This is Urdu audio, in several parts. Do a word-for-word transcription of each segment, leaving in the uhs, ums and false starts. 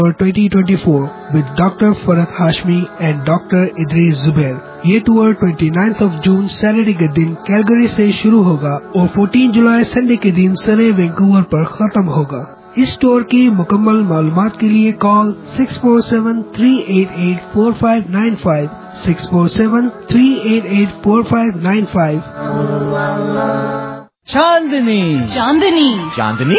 twenty twenty-four with Doctor Farhat Hashmi and Doctor Idris Zubair. یہ tour twenty-ninth of June Saturday کے دن کیلگری سے شروع ہوگا اور fourteenth جولائی سنڈے کے دن سرے وینکوور پر ختم ہوگا. اس ٹور کی مکمل معلومات کے لیے call six four seven three eight eight four five nine five six four seven three eight eight four five nine five. Chandni Chandni Chandni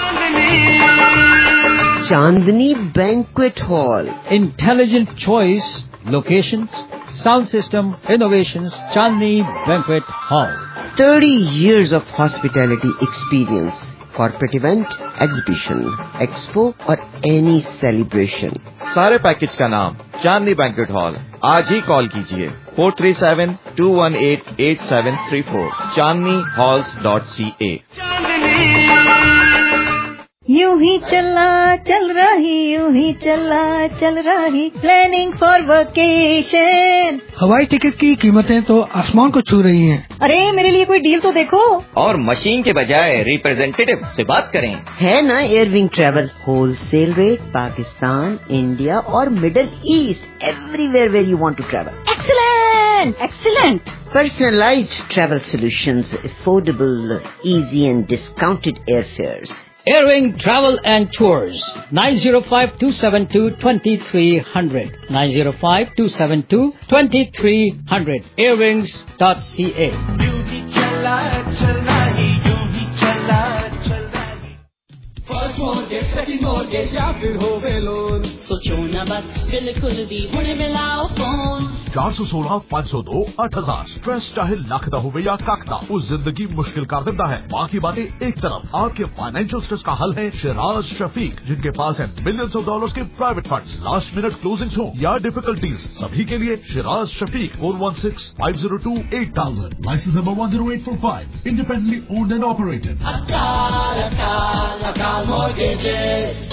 Chandni banquet hall. Intelligent choice, locations, sound system, innovations, Chandni Banquet Hall. thirty years of hospitality experience. Corporate event, exhibition, expo اور any celebration. سارے پیکج کا نام چاندنی بینکویٹ ہال. آج ہی کال کیجیے four three seven two one eight eight seven three four chandni halls dot c a. یوں ہی چلا چل رہی یوں ہی چلا چل رہی پلاننگ فار ویکیشن. ہوائی ٹکٹ کی قیمتیں تو آسمان کو چھو رہی ہیں. ارے میرے لیے کوئی ڈیل تو دیکھو. اور مشین کے بجائے ریپرزینٹیٹیو سے بات کریں. ہے نا air wing travel. Wholesale rate Pakistan, India اور middle east, everywhere where you want to travel. Excellent excellent. Personalized travel solutions, affordable, easy and discounted airfares. Airwing Travel and Tours, nine zero five two seven two two three zero zero, nine zero five two seven two two three zero zero, airwings dot c a. First mortgage second mortgage یا پھر ہوے لون, سوچو نہ بس بالکل بھی ہن ملاؤ فون. چار سو سولہ پانچ سو دو آٹھ ہزار. اسٹریس چاہے لاکھ دا ہوئے یا کاکتا, وہ زندگی مشکل کر دیتا ہے. باقی باتیں ایک طرف, آپ کے فائنینشیل اسٹریس کا حل ہے شراز شفیق, جن کے پاس ہے ملینز آف ڈالرز کے private funds. Last minute closing ہوں یا ڈیفیکلٹیز, سبھی کے لیے Shiraz Shafiq four one six five zero two eight thousand. License number one zero eight four five. Independently owned and operated. Akal Akal Akal mortgages.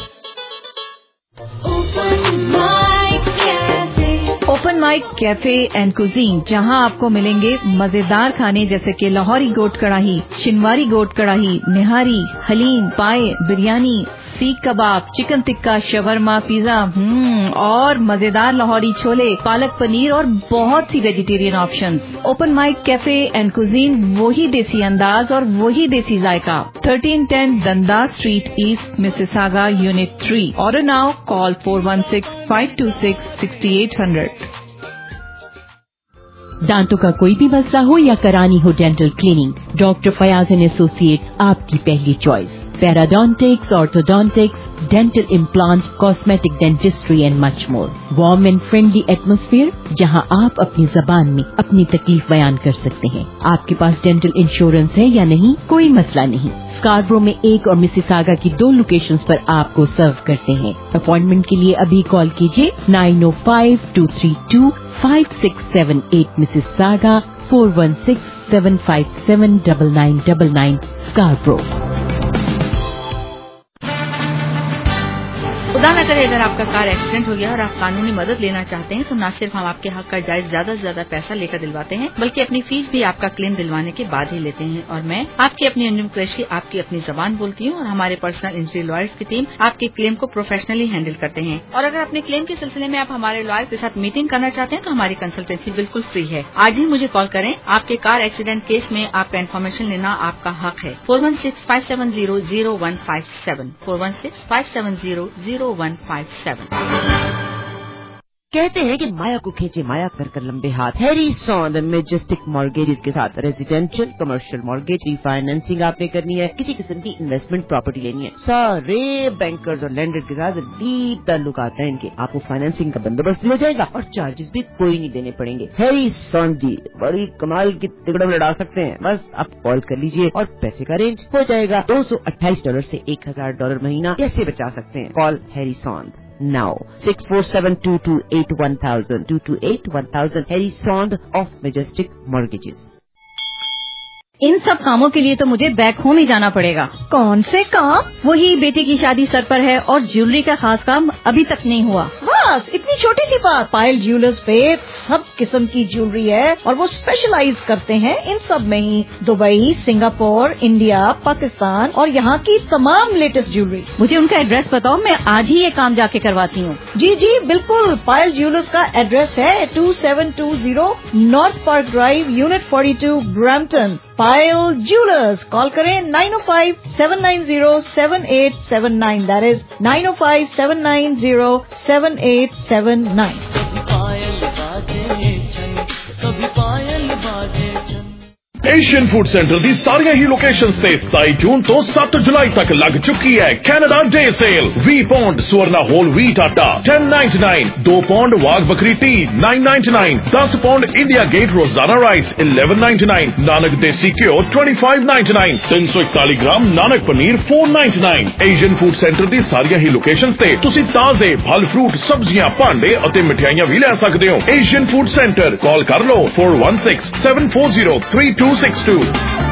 Open mic cafe and cuisine, جہاں آپ کو ملیں گے مزیدار کھانے جیسے کہ لاہوری گوٹ کڑاہی, شنواری گوٹ کڑاہی, nihari, haleem, paya, biryani, seekh kebab, chicken tikka, shawarma, pizza ہم اور مزیدار لاہوری چھولے, پالک پنیر اور بہت سی vegetarian options. Open mic cafe and cuisine, وہی دیسی انداز اور وہی دیسی ذائقہ. thirteen ten Dundas street east, Mississauga, unit three. Order now, call four one six five two six six eight zero zero. دانتوں کا کوئی بھی مسئلہ ہو یا کرانی ہو dental cleaning, doctor Fayyaz and associates آپ کی پہلی choice. Periodontics, orthodontics, dental implant, cosmetic dentistry and much more. Warm and friendly atmosphere جہاں آپ اپنی زبان میں اپنی تکلیف بیان کر سکتے ہیں. آپ کے پاس ڈینٹل انشورنس ہے یا نہیں, کوئی مسئلہ نہیں. اسکاربرو میں ایک اور مسیساگا کی دو لوکیشنز پر آپ کو سرو کرتے ہیں. اپوائنٹمنٹ کے لیے ابھی کال کیجیے nine oh five two three two five six seven eight. Mississauga four one six seven five seven nine nine nine nine. Scarborough. خدا نہ کرے اگر آپ کا کار ایکسیڈنٹ ہو گیا اور آپ قانونی مدد لینا چاہتے ہیں تو نہ صرف ہم آپ کے حق کا جائز زیادہ سے زیادہ پیسہ لے کر دلواتے ہیں بلکہ اپنی فیس بھی آپ کا کلیم دلوانے کے بعد ہی لیتے ہیں. اور میں آپ کی اپنی انجم قریشی آپ کی اپنی زبان بولتی ہوں اور ہمارے پرسنل انجری لائرز کی ٹیم آپ کے کلیم کو پروفیشنلی ہینڈل کرتے ہیں. اور اگر اپنے کلیم کے سلسلے میں آپ ہمارے لائر کے ساتھ میٹنگ کرنا چاہتے ہیں تو ہماری کنسلٹینسی بالکل فری ہے. آج ہی مجھے کال کریں. آپ کے کار ایکسیڈنٹ کیس میں آپ کا انفارمیشن لینا آپ کا حق ہے. four one six five seven zero zero one five seven four one six five seven zero zero one five seven. کہتے ہیں کہ مایا کو کھینچے مایا کر کر لمبے ہاتھ. ہیری سون میجسٹک مارگیجز کے ساتھ residential commercial mortgage refinancing آپ نے کرنی ہے, کسی قسم کی انویسٹمنٹ پراپرٹی لینی ہے, سارے بینکرز اور لینڈرز کے ساتھ ڈیپ تعلقات ہیں ان کے. آپ کو فائنینسنگ کا بندوبست ہو جائے گا اور چارجز بھی کوئی نہیں دینے پڑیں گے. ہیری سون جی بڑی کمال کی تگڑم لڑا سکتے ہیں. بس آپ کال کر لیجئے اور پیسے کا رینج ہو جائے گا. دو سو اٹھائیس ڈالر سے ایک ہزار ڈالر مہینہ کیسے بچا سکتے ہیں. Call Harry Sond now six four seven two two eight one thousand two two eight one thousand. Harry Sond of Majestic Mortgages. ان سب کاموں کے لیے تو مجھے بیک ہوم ہی جانا پڑے گا. کون سے کام؟ وہی بیٹی کی شادی سر پر ہے اور جیولری کا خاص کام ابھی تک نہیں ہوا. बस इतनी छोटी सी बात, पायल ज्वेलर्स पे सब किस्म की ज्वेलरी है और वो स्पेशलाइज करते हैं इन सब में ही। दुबई, सिंगापुर, इंडिया, पाकिस्तान और यहाँ की तमाम लेटेस्ट ज्वेलरी। मुझे उनका एड्रेस बताओ, मैं आज ही ये काम जाके करवाती हूँ। जी जी बिल्कुल, पायल ज्वेलर्स का एड्रेस है two seven two zero north park drive, unit forty two, Brampton. Payal jewellers, call करें nine O five seven nine zero seven eight seven nine, that is nine O five seven nine zero seven eight seven nine. Asian food centre दी सारियां ही लोकेशंस ते सताई जून तो सत्त जुलाई तक लग चुकी है कैनेडा डे सेल। वी pound Swarna whole wheat atta ten ninety nine, दो pound Wagh Bakri tea nine ninety nine, दस pound India gate Rozana rice eleven ninety nine, Nanak desi ghee twenty five ninety nine, तीन सौ इकतालीस gram Nanak paneer four ninety nine. Asian food centre दी सारियां ही लोकेशंस ते तुसी ताजे फल फ्रूट सब्जियां भांडे और मिठाइयां भी ले सकते हो। एशियन फूड सेंटर, कॉल कर लो four one six seven four zero three two six two.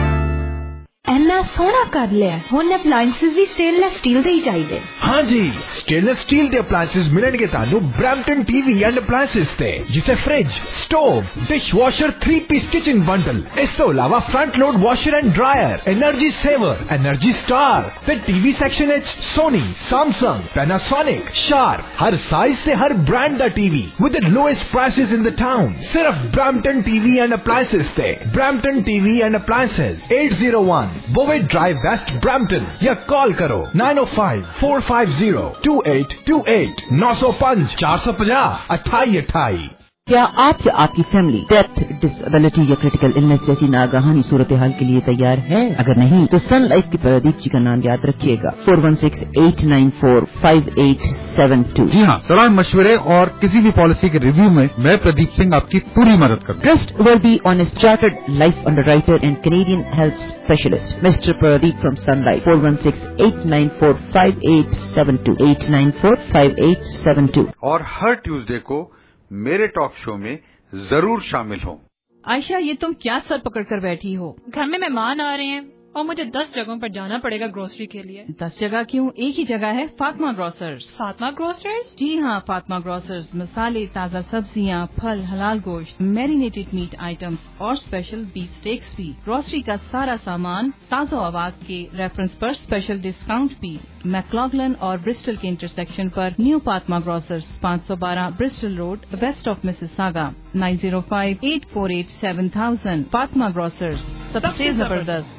ਇੰਨਾ ਸੋਹਣਾ ਕਰ ਲਿਆ, ਹੁਣ ਅਪਲਾਈਐਂਸਿਸ ਵੀ ਸਟੇਨਲੈਸ ਸਟੀਲ ਦੇ ਹੀ ਚਾਹੀਦੇ। हाँ जी, स्टेनलेस स्टील ਦੇ ਅਪਲਾਈਐਂਸਿਸ ਮਿਲਣਗੇ ਤੁਹਾਨੂੰ ਬ੍ਰੈਂਪਟਨ ਟੀਵੀ ਐਂਡ ਅਪਲਾਈਐਂਸਿਸ ਤੇ, ਜਿੱਥੇ fridge, stove, dish washer, three piece kitchen bundle, ਇਸ ਤੋਂ ਇਲਾਵਾ front load washer and dryer, energy saver, energy star ਤੇ ਟੀਵੀ ਸੈਕਸ਼ਨ ਵਿੱਚ ਸੋਨੀ, ਸੈਮਸੰਗ, ਪੈਨਾਸੋਨਿਕ, ਸ਼ਾਰਪ, ਹਰ ਸਾਈਜ਼ ਤੇ ਹਰ ਬ੍ਰਾਂਡ ਦਾ TV with the lowest prices in the town. ਸਿਰਫ ਬ੍ਰੈਂਪਟਨ ਟੀਵੀ ਐਂਡ ਅਪਲਾਈਐਂਸਿਸ ਤੇ। Brampton TV and appliances eight zero one Bovaird drive west Brampton, या कॉल करो nine O five four five zero two eight two eight, नौ सौ पांच चार सौ पचास अठाई अठाई। क्या आप या आपकी फैमिली डेथ, डिसेबिलिटी या क्रिटिकल इलनेस जैसी नागहानी सूरत हाल के लिए तैयार है? अगर नहीं तो सन लाइफ के प्रदीप जी का नाम याद रखिएगा, four one six eight nine four five eight seven two. जी हाँ, सलाह मशवरे और किसी भी पॉलिसी के रिव्यू में मैं प्रदीप सिंह आपकी पूरी मदद करूँ। Trustworthy honest chartered life underwriter and Canadian health specialist mister Pradeep from Sun Life, four one six eight nine four five eight seven two, eight nine four five eight seven two. और हर ट्यूसडे को मेरे टॉक शो में जरूर शामिल हो। आयशा, ये तुम क्या सर पकड़ कर बैठी हो? घर में मेहमान आ रहे हैं और मुझे दस जगहों पर जाना पड़ेगा ग्रोसरी के लिए। दस जगह क्यों, एक ही जगह है, फातिमा ग्रोसर्स। फातिमा ग्रोसर्स? जी हाँ, फातिमा ग्रोसर्स मसाले, ताज़ा सब्जियाँ, फल, हलाल गोश्त, मैरिनेटेड मीट आइटम्स और स्पेशल बीफ स्टेक्स भी। ग्रोसरी का सारा सामान ताज़ा आवाज के रेफरेंस पर स्पेशल डिस्काउंट भी। मैक्लॉगलन और ब्रिस्टल के इंटरसेक्शन पर न्यू फातिमा ग्रोसर्स, पाँच सौ बारह Bristol road, west of Mississauga, nine zero five eight four eight seven thousand. Fatima grocers, सबसे जबरदस्त।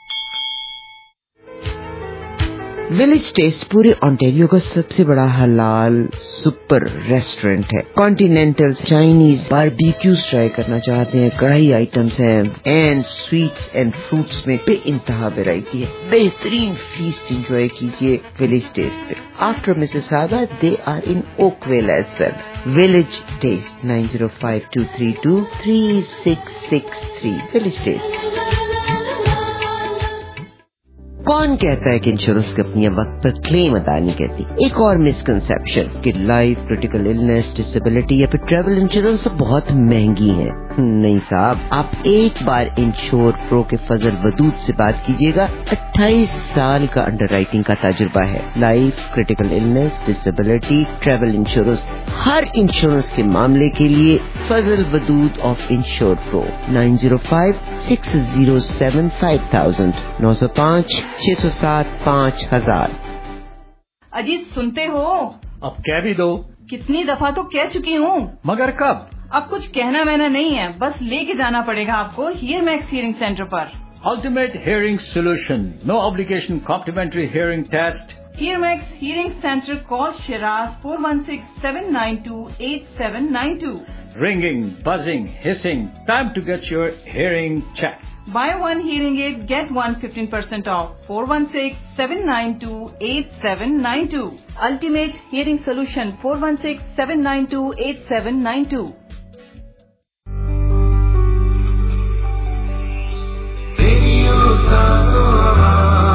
विलेज टेस्ट पूरे ऑन्टेरियो का सबसे बड़ा हलाल सुपर रेस्टोरेंट है। कॉन्टिनेंटल, चाइनीज, बारबेक्यूज ट्राई करना चाहते हैं, कढ़ाई आइटम्स हैं, एंड स्वीट्स एंड फ्रूट्स में बेइंतहा वैरायटी है। बेहतरीन फीस्ट एंजॉय कीजिए विलेज टेस्ट पे। After Mississauga they are in Oakville as well. Village taste nine zero five two three two three six six three. Village taste. कौन कहता है कि इंश्योरेंस कंपनियां वक्त पर क्लेम अदा नहीं करती? एक और मिसकंसेप्शन कि लाइफ, क्रिटिकल इलनेस, डिसेबिलिटी या फिर ट्रैवल इंश्योरेंस बहुत महंगी है। नहीं साहब, आप एक बार इंश्योर प्रो के फजल वदूद से बात कीजिएगा। अट्ठाईस साल का अंडरराइटिंग का तजुर्बा है। Life, critical illness, disability, travel insurance, हर इंश्योरेंस के मामले के लिए Fazal Wadood of insure pro, nine zero five six zero seven five thousand, नौ सौ पाँच छह सौ सात पाँच हजार। अजीत, सुनते हो? अब कह भी दो। कितनी दफा तो कह चुकी हूँ। मगर कब? अब कुछ कहना वहना नहीं है, बस लेके जाना पड़ेगा आपको हियर मैक्स हियरिंग सेंटर पर। Ultimate hearing solution, no obligation complimentary hearing test. Hear max hearing centre, call Shiraz four one six seven nine two eight seven nine two. Ringing, buzzing, hissing, time to get your hearing checked. Buy one hearing aid, get one fifteen percent off. four one six seven nine two eight seven nine two. Ultimate Hearing Solution, four one six seven nine two eight seven nine two. Radio Sangoma.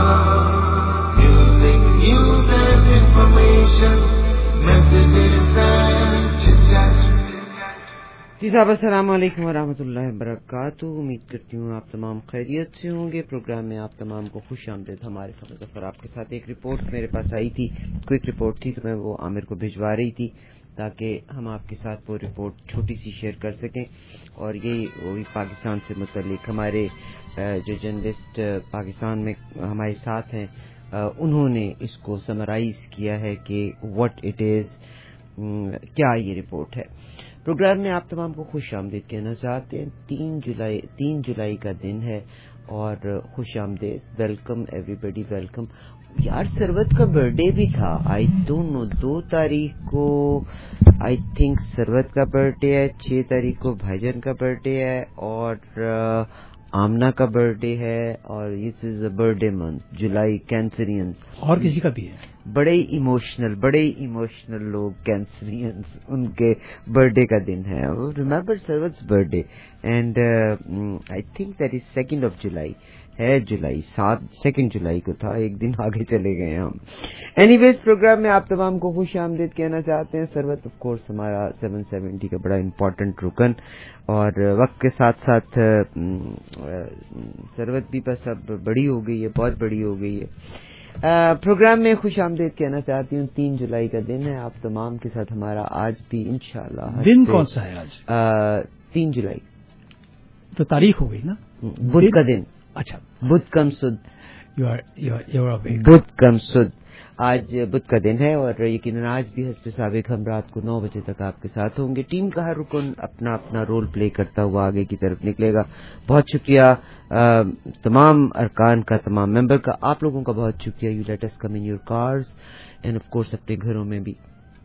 Music, news and information. Messages and chit-chat. جی صاحب السلام علیکم ورحمۃ اللہ وبرکاتہ. امید کرتی ہوں آپ تمام خیریت سے ہوں گے. پروگرام میں آپ تمام کو خوش آمدید. ہمارے ظفر آپ کے ساتھ ایک رپورٹ میرے پاس آئی تھی, کوئک رپورٹ تھی, تو میں وہ عامر کو بھجوا رہی تھی تاکہ ہم آپ کے ساتھ وہ رپورٹ چھوٹی سی شیئر کر سکیں. اور یہ وہی پاکستان سے متعلق ہمارے جو جرنلسٹ پاکستان میں ہمارے ساتھ ہیں انہوں نے اس کو سمرائز کیا ہے کہ واٹ اٹ از, کیا یہ رپورٹ ہے. پروگرام میں آپ تمام کو خوش آمدید کہنا چاہتے ہیں. تین جولائی تین جولائی کا دن ہے اور خوش آمدید, ویلکم ایوری بڈی, ویلکم. یار سروت کا برتھ ڈے بھی تھا, آئی ڈونٹ نو, دو تاریخ کو آئی تھنک سروت کا برتھ ڈے ہے, چھ تاریخ کو بھائی جان کا برتھ ڈے ہے, اور آمنہ کا برتھ ڈے ہے, اور this is a birthday month July. کینسرینس اور کسی کا بھی ہے, بڑے ایموشنل بڑے ایموشنل لوگ کینسرینس, ان کے برتھ ڈے کا دن ہے. Remember Sarwat's birthday and I think that is second of July ہے, جولائی سات سیکنڈ جولائی کو تھا, ایک دن آگے چلے گئے ہم. اینی ویز پروگرام میں آپ تمام کو خوش آمدید کہنا چاہتے ہیں. سروت آف کورس ہمارا سیون سیونٹی کا بڑا امپورٹنٹ رکن, اور وقت کے ساتھ ساتھ سروت بھی بس اب بڑی ہو گئی ہے, بہت بڑی ہو گئی ہے. پروگرام میں خوش آمدید کہنا چاہتی ہوں. تین جولائی کا دن ہے, آپ تمام کے ساتھ ہمارا آج بھی انشاءاللہ. دن کون سا ہے آج؟ تین جولائی تو تاریخ ہو گئی نا, بدھ کا دن. اچھا, بدھ کم سد, بدھ کم سد, آج بدھ کا دن ہے. اور یقیناً آج بھی حسب سابق ہم رات کو نو بجے تک آپ کے ساتھ ہوں گے. ٹیم کا ہر رکن اپنا اپنا رول پلے کرتا ہوا آگے کی طرف نکلے گا. بہت شکریہ تمام ارکان کا, تمام ممبر کا, آپ لوگوں کا بہت شکریہ. You let us come in your cars and of course اپنے گھروں میں بھی.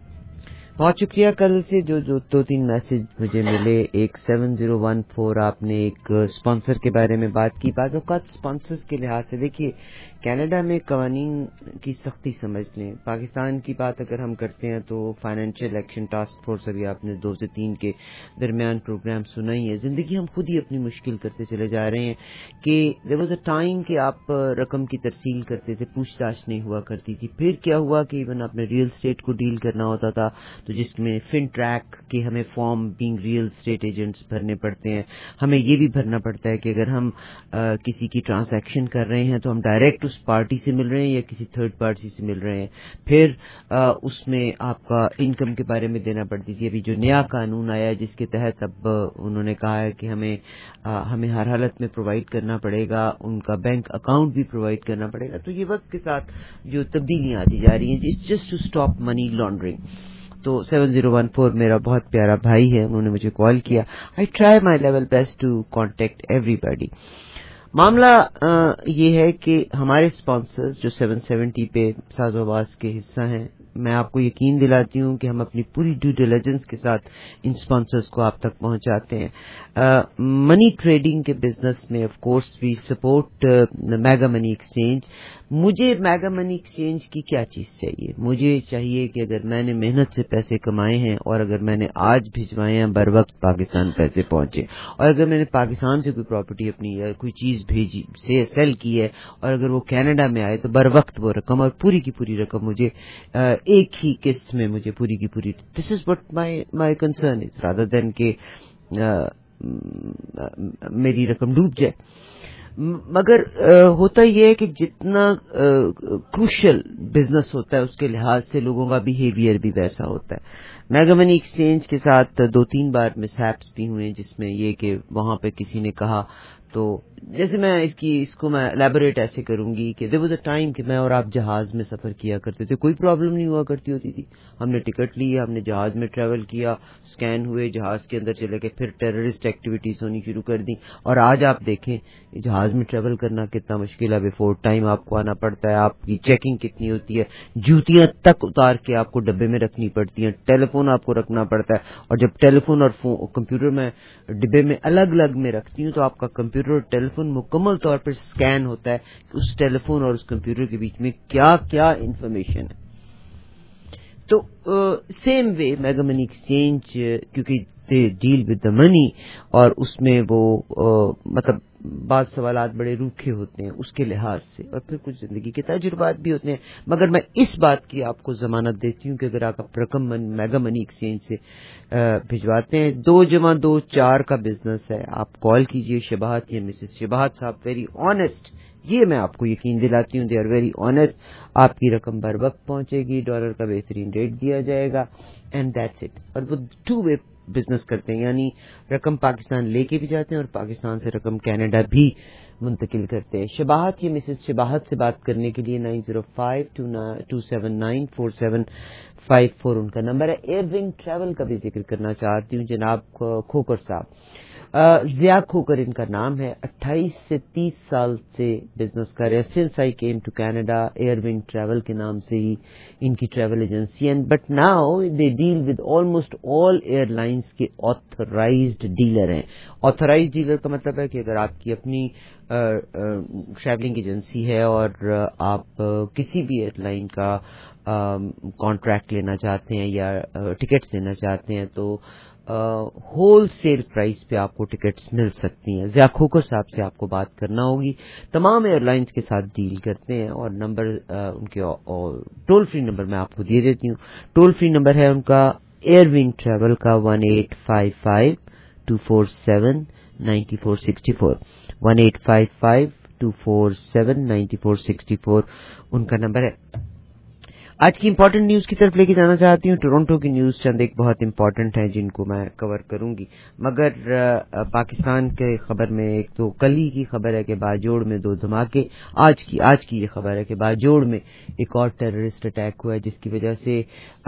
بہت شکریہ. کل سے جو جو دو تین میسج مجھے ملے, ایک سیون زیرو ون فور آپ نے ایک اسپانسر کے بارے میں بات کی. بعض اوقات اسپانسرس کے لحاظ سے دیکھیے کینیڈا میں قوانین کی سختی سمجھ لیں. پاکستان کی بات اگر ہم کرتے ہیں تو فائنینشیل ایکشن ٹاسک فورس, ابھی آپ نے دو سے تین کے درمیان پروگرام سنا ہی ہے. زندگی ہم خود ہی اپنی مشکل کرتے چلے جا رہے ہیں کہ دیر واز اے ٹائم کہ آپ رقم کی ترسیل کرتے تھے, پوچھ تاچھ نہیں ہوا کرتی تھی. پھر کیا ہوا کہ ایون آپ نے ریئل اسٹیٹ کو ڈیل کرنا ہوتا تھا تو جس میں فن ٹریک کے ہمیں form being real estate agents بھرنے پڑتے ہیں. ہمیں یہ بھی بھرنا پڑتا ہے کہ اگر ہم آ, کسی کی ٹرانزیکشن کر رہے ہیں تو ہم ڈائریکٹ اس پارٹی سے مل رہے ہیں یا کسی تھرڈ پارٹی سے مل رہے ہیں. پھر آ, اس میں آپ کا انکم کے بارے میں دینا پڑتی تھی. ابھی جو نیا قانون آیا جس کے تحت اب انہوں نے کہا ہے کہ ہمیں آ, ہمیں ہر حالت میں پرووائڈ کرنا پڑے گا, ان کا بینک اکاؤنٹ بھی پرووائڈ کرنا پڑے گا. تو یہ وقت کے ساتھ جو تبدیلیاں آتی جا رہی ہیں, just to stop money laundering. تو سیون زیرو ون فور میرا بہت پیارا بھائی ہے, انہوں نے مجھے کال کیا. I try my level best to contact everybody. معاملہ آ, یہ ہے کہ ہمارے اسپانسرز جو سیون سیونٹی پہ ساز و باز کے حصہ ہیں, میں آپ کو یقین دلاتی ہوں کہ ہم اپنی پوری ڈیو ڈیلیجنس کے ساتھ ان اسپانسرز کو آپ تک پہنچاتے ہیں. منی ٹریڈنگ کے بزنس میں of course we support Mega Money Exchange. مجھے میگا منی ایکسچینج کی کیا چیز چاہیے؟ مجھے چاہیے کہ اگر میں نے محنت سے پیسے کمائے ہیں اور اگر میں نے آج بھجوائے ہیں بر وقت پاکستان پیسے پہنچے, اور اگر میں نے پاکستان سے کوئی پراپرٹی اپنی یا کوئی چیز بھیجی سے سیل کی ہے اور اگر وہ کینیڈا میں آئے تو بر وقت وہ رقم اور پوری کی پوری رقم مجھے ایک ہی قسط میں مجھے پوری کی پوری. This is what my my concern is rather than کہ میری رقم ڈوب جائے. مگر ہوتا یہ ہے کہ جتنا کروشل بزنس ہوتا ہے اس کے لحاظ سے لوگوں کا بیہیویئر بھی ویسا ہوتا ہے. میگا منی ایکسچینج کے ساتھ دو تین بار مس ہیپس بھی ہوئے جس میں یہ کہ وہاں پہ کسی نے کہا, تو جیسے میں اس کی اس کو میں الیبوریٹ ایسے کروں گی کہ دیر واز اے ٹائم کہ میں اور آپ جہاز میں سفر کیا کرتے تھے, کوئی پرابلم نہیں ہوا کرتی ہوتی تھی. ہم نے ٹکٹ لی, ہم نے جہاز میں ٹریول کیا, اسکین ہوئے, جہاز کے اندر چلے گئے, پھر ٹیررسٹ ایکٹیویٹیز ہونی شروع کر دی. اور آج آپ دیکھیں جہاز میں ٹریول کرنا کتنا مشکل ہے. بفور ٹائم آپ کو آنا پڑتا ہے, آپ کی چیکنگ کتنی ہوتی ہے, جوتیاں تک اتار کے آپ کو ڈبے میں رکھنی پڑتی ہیں, ٹیلی فون آپ کو رکھنا پڑتا ہے. اور جب ٹیلی فون اور کمپیوٹر میں ڈبے میں الگ الگ میں رکھتی ہوں تو آپ کا کمپیوٹر اور ٹیلی فون مکمل طور پر اسکین ہوتا ہے کہ اس ٹیلی فون اور اس کمپیوٹر کے بیچ میں کیا کیا انفارمیشن ہے. تو same way Mega Money Exchange کیونکہ دے ڈیل ود دا منی, اور اس میں وہ uh, مطلب بعض سوالات بڑے روکھے ہوتے ہیں اس کے لحاظ سے، اور پھر کچھ زندگی کے تجربات بھی ہوتے ہیں. مگر میں اس بات کی آپ کو ضمانت دیتی ہوں کہ اگر آپ رقم میگا منی ایکسچینج سے بھجواتے ہیں، دو جمع دو چار کا بزنس ہے، آپ کال کیجئے شباہت یا مسز شباہت صاحب، ویری آنےسٹ، یہ میں آپ کو یقین دلاتی ہوں، دے آر ویری آنےسٹ. آپ کی رقم بر وقت پہنچے گی، ڈالر کا بہترین ریٹ دیا جائے گا، اینڈ دیٹس اٹ. اور وہ ٹو وے بزنس کرتے ہیں، یعنی رقم پاکستان لے کے بھی جاتے ہیں اور پاکستان سے رقم کینیڈا بھی منتقل کرتے ہیں. شباہت یا مسز شباہت سے بات کرنے کے لیے nine zero five two seven nine four seven five four ان کا نمبر ہے. ایئر ونگ ٹریول کا بھی ذکر کرنا چاہتی ہوں، جناب کھوکر صاحب، ضیاء کھوکر ان کا نام ہے، اٹھائیس سے تیس سال سے بزنس کر رہے ہیں. Since I came to Canada, Air wing Travel کے نام سے ہی ان کی ٹریول ایجنسی ہے، but now they deal with almost all airlines کے آتھرائزڈ ڈیلر ہیں. آتھرائزڈ ڈیلر کا مطلب ہے کہ اگر آپ کی اپنی ٹریولنگ ایجنسی ہے اور آپ کسی بھی ایئر لائن کا کانٹریکٹ لینا چاہتے ہیں یا ٹکٹس لینا چاہتے ہیں تو ہول سیل پرائز پہ آپ کو ٹکٹس مل سکتی ہیں. ضیاء کھوکر صاحب سے آپ کو بات کرنا ہوگی، تمام ایئر لائنس کے ساتھ ڈیل کرتے ہیں، اور نمبر ان کے ٹول فری نمبر میں آپ کو دے دیتی ہوں. ٹول فری نمبر ہے ان کا ایئر ونگ ٹریول کا one eight five five two four seven ninety four sixty four one eight five five two four seven ninety four sixty four ان کا نمبر ہے. آج کی امپورٹنٹ نیوز کی طرف لے کے جانا چاہتی ہوں. ٹورنٹو کی نیوز چند ایک بہت امپورٹنٹ ہیں جن کو میں کور کروں گی، مگر پاکستان کے خبر میں ایک تو کل ہی کی خبر ہے کہ باجوڑ میں دو دھماکے، آج کی آج کی یہ خبر ہے کہ باجوڑ میں ایک اور ٹیررسٹ اٹیک ہوا ہے جس کی وجہ سے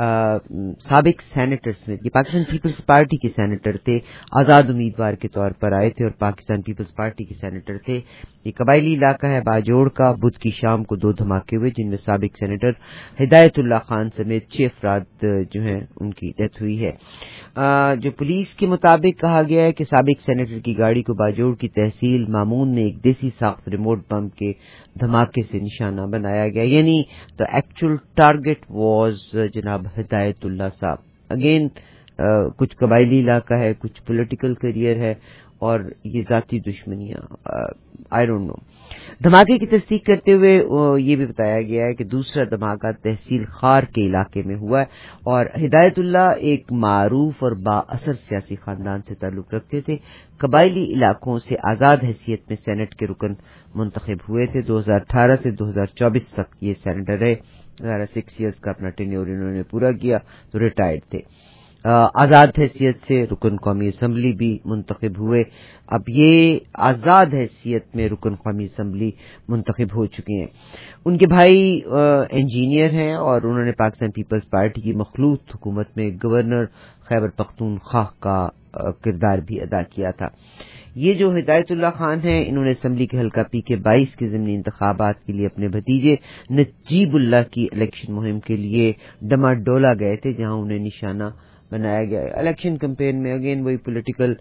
سابق سینیٹرز نے، یہ پاکستان پیپلز پارٹی کے سینیٹر تھے، آزاد امیدوار کے طور پر آئے تھے اور پاکستان پیپلز پارٹی کے سینیٹر تھے. یہ قبائلی علاقہ ہے باجوڑ کا. بدھ کی شام کو دو دھماکے ہوئے جن میں سابق سینیٹر ہدایت اللہ خان سمیت چھ افراد جو ہیں ان کی ڈیتھ ہوئی ہے. جو پولیس کے مطابق کہا گیا ہے کہ سابق سینیٹر کی گاڑی کو باجوڑ کی تحصیل مامون نے ایک دیسی ساخت ریموٹ بم کے دھماکے سے نشانہ بنایا گیا، یعنی دا ایکچوئل ٹارگٹ واز جناب ہدایت اللہ صاحب. اگین کچھ قبائلی علاقہ ہے، کچھ پولیٹیکل کیریئر ہے اور یہ ذاتی دشمنیاں، آئی ڈونٹ نو. دھماکے کی تصدیق کرتے ہوئے یہ بھی بتایا گیا ہے کہ دوسرا دھماکہ تحصیل خار کے علاقے میں ہوا ہے اور ہدایت اللہ ایک معروف اور با اثر سیاسی خاندان سے تعلق رکھتے تھے. قبائلی علاقوں سے آزاد حیثیت میں سینٹ کے رکن منتخب ہوئے تھے. دو ہزار اٹھارہ سے دو ہزار چوبیس تک یہ سینیٹر رہے. سکس ایئرز کا اپنا ٹینیور انہوں نے پورا کیا تو ریٹائرڈ تھے. آزاد حیثیت سے رکن قومی اسمبلی بھی منتخب ہوئے. اب یہ آزاد حیثیت میں رکن قومی اسمبلی منتخب ہو چکے ہیں. ان کے بھائی انجینئر ہیں اور انہوں نے پاکستان پیپلز پارٹی کی مخلوط حکومت میں گورنر خیبر پختونخوا کا کردار بھی ادا کیا تھا. یہ جو ہدایت اللہ خان ہیں انہوں نے اسمبلی کے حلقہ پی کے بائیس کے ضمنی انتخابات کے لیے اپنے بھتیجے نجیب اللہ کی الیکشن مہم کے لیے ڈما ڈولا گئے تھے جہاں انہیں نشانہ بنایا گیا. الیکشن کمپین میں اگین وہی پولیٹیکل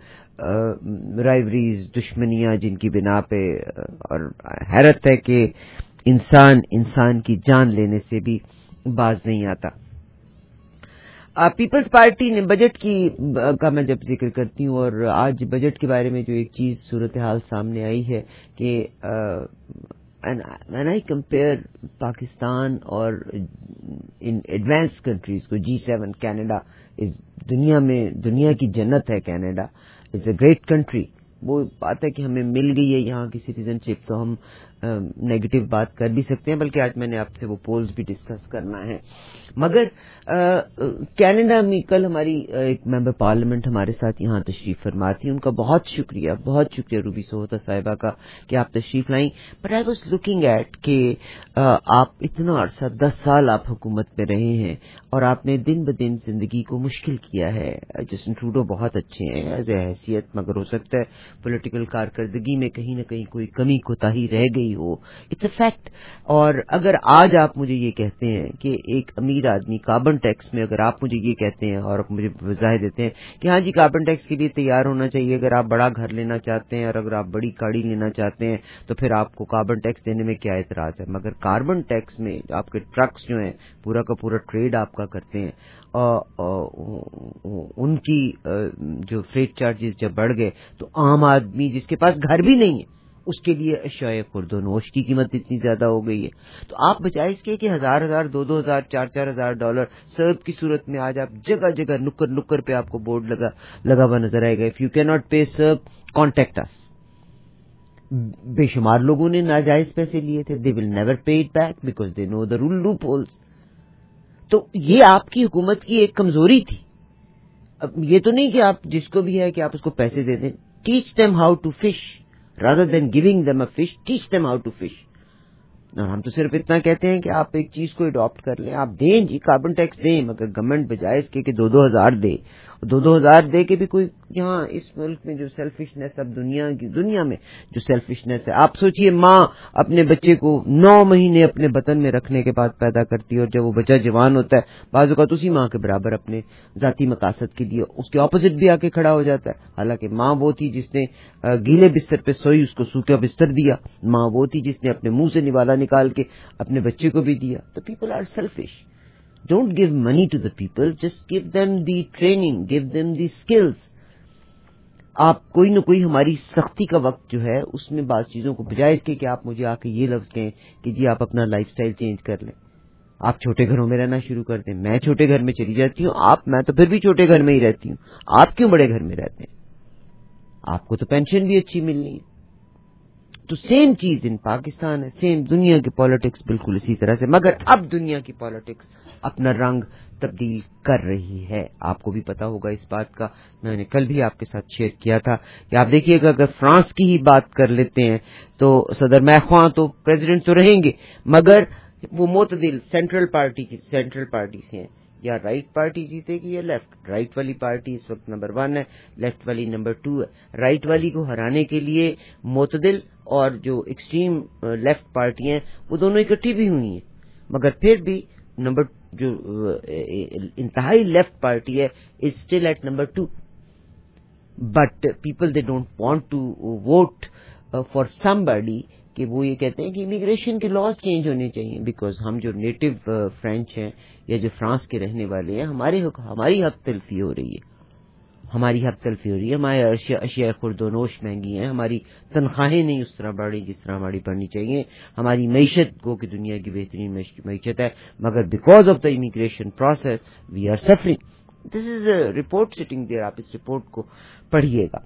رائیوریز، دشمنیاں جن کی بنا پہ، اور حیرت ہے کہ انسان انسان کی جان لینے سے بھی باز نہیں آتا. پیپلز پارٹی نے بجٹ کی کا میں جب ذکر کرتی ہوں اور آج بجٹ کے بارے میں جو ایک چیز صورتحال سامنے آئی ہے کہ when I compare پاکستان اور ان ایڈوانس کنٹریز کو، جی سیون کینیڈا اس دنیا میں دنیا کی جنت ہے. Canada is a great country. وہ بات ہے کہ ہمیں مل گئی ہے یہاں کی سٹیزن شپ تو ہم نیگیٹو بات کر بھی سکتے ہیں، بلکہ آج میں نے آپ سے وہ پولز بھی ڈسکس کرنا ہے. مگر کینیڈا میں کل ہماری ایک ممبر پارلیمنٹ ہمارے ساتھ یہاں تشریف فرما تھی. ان کا بہت شکریہ بہت شکریہ روبی سہوتا صاحبہ کا کہ آپ تشریف لائیں. But I was looking at کہ آپ اتنا عرصہ دس سال آپ حکومت میں رہے ہیں اور آپ نے دن بدن زندگی کو مشکل کیا ہے. جسٹن ٹروڈو بہت اچھے ہیں ایز اے حیثیت، مگر ہو سکتا ہے پولیٹیکل کارکردگی میں کہیں نہ کہیں کوئی کمی کوتاہی رہ گئی ہو. It's a fact. اور اگر آج آپ مجھے یہ کہتے ہیں کہ ایک امیر آدمی کاربن ٹیکس میں، اگر آپ مجھے یہ کہتے ہیں اور مجھے وضاحت دیتے ہیں کہ ہاں جی کاربن ٹیکس کے لیے تیار ہونا چاہیے، اگر آپ بڑا گھر لینا چاہتے ہیں اور اگر آپ بڑی گاڑی لینا چاہتے ہیں تو پھر آپ کو کاربن ٹیکس دینے میں کیا اعتراض ہے. مگر کاربن ٹیکس میں آپ کے ٹرکس جو ہیں پورا کا پورا ٹریڈ آپ کا کرتے ہیں، ان کی جو فریٹ چارجز جب بڑھ گئے تو عام آدمی جس کے پاس گھر بھی نہیں ہے، اس کے لیے اشیاء خرد و نوش کی قیمت اتنی زیادہ ہو گئی ہے. تو آپ بجائے اس کے کہ ہزار ہزار دو دو ہزار چار چار ہزار ڈالر سرب کی صورت میں آج آپ جگہ جگہ نکر نکر پہ آپ کو بورڈ لگا لگا ہوا نظر آئے گا, اف یو کی ناٹ پے سرب کانٹیکٹ اس. بے شمار لوگوں نے ناجائز پیسے لیے تھے, they will never pay it back because they know the rule loopholes. تو یہ آپ کی حکومت کی ایک کمزوری تھی. اب یہ تو نہیں کہ آپ جس کو بھی ہے کہ آپ اس کو پیسے دے دیں. Teach them how to fish rather than giving them a fish, teach them how to fish. اور ہم تو صرف اتنا کہتے ہیں کہ آپ ایک چیز کو اڈاپٹ کر لیں, آپ دیں جی کاربن ٹیکس دیں, مگر گورنمنٹ بجائے اس کے کہ دو دو ہزار دے, دو دو ہزار دے کے بھی کوئی یہاں اس ملک میں جو سیلفشنس اب دنیا کی دنیا میں جو سیلفشنس ہے, آپ سوچئے ماں اپنے بچے کو نو مہینے اپنے بطن میں رکھنے کے بعد پیدا کرتی ہے, اور جب وہ بچہ جوان ہوتا ہے بعض اوقات اسی ماں کے برابر اپنے ذاتی مقاصد کے لیے اس کے اپوزٹ بھی آ کے کھڑا ہو جاتا ہے. حالانکہ ماں وہ تھی جس نے گیلے بستر پہ سوئی, اس کو سوکھا بستر دیا. ماں وہ تھی جس نے اپنے منہ سے نوالا نکال کے اپنے بچے کو بھی دیا. تو people are selfish. Don't give money to the people, just give them the training, give them the skills. آپ کوئی نہ کوئی ہماری سختی کا وقت جو ہے اس میں بعض چیزوں کو بجائے اس کے کہ آپ مجھے آ کے یہ لفظ کہیں کہ جی آپ اپنا لائف سٹائل چینج کر لیں, آپ چھوٹے گھروں میں رہنا شروع کر دیں. میں چھوٹے گھر میں چلی جاتی ہوں, آپ میں تو پھر بھی چھوٹے گھر میں ہی رہتی ہوں. آپ کیوں بڑے گھر میں رہتے ہیں؟ آپ کو تو پینشن بھی اچھی ملنی ہے. تو سیم چیز ان پاکستان ہے, سیم دنیا کی پالیٹکس بالکل اسی طرح سے. مگر اب دنیا کی پالیٹکس اپنا رنگ تبدیل کر رہی ہے. آپ کو بھی پتا ہوگا اس بات کا, میں نے کل بھی آپ کے ساتھ شیئر کیا تھا کہ آپ دیکھیے گا اگر فرانس کی ہی بات کر لیتے ہیں تو صدر میخواں تو پریزیڈنٹ تو رہیں گے, مگر وہ معتدل سینٹرل پارٹی کی سینٹرل پارٹی سے ہیں. یا رائٹ پارٹی جیتے گی یا لیفٹ. رائٹ والی پارٹی اس وقت نمبر ون ہے, لیفٹ والی نمبر ٹو ہے. رائٹ والی کو ہرانے کے لیے معتدل اور جو ایکسٹریم لیفٹ پارٹی ہیں وہ دونوں اکٹھی بھی ہوئی ہیں, مگر پھر بھی نمبر جو انتہائی لیفٹ پارٹی ہے is still at number two. But people they don't want to vote for somebody کہ وہ یہ کہتے ہیں کہ امیگریشن کے لاز چینج ہونے چاہیے, بیکاز ہم جو نیٹو فرینچ ہیں یا جو فرانس کے رہنے والے ہیں ہمارے ہماری حق تلفی ہو رہی ہے, ہماری حق تلفی ہو رہی ہے. ہمارے اشیاء خرد و نوش مہنگی ہیں, ہماری تنخواہیں نہیں اس طرح بڑھی جس طرح ہماری بڑھنی چاہیے. ہماری معیشت کو کہ دنیا کی بہترین معیشت ہے, مگر because of the immigration process we are suffering. This is a report sitting there, آپ اس رپورٹ کو پڑھیے گا.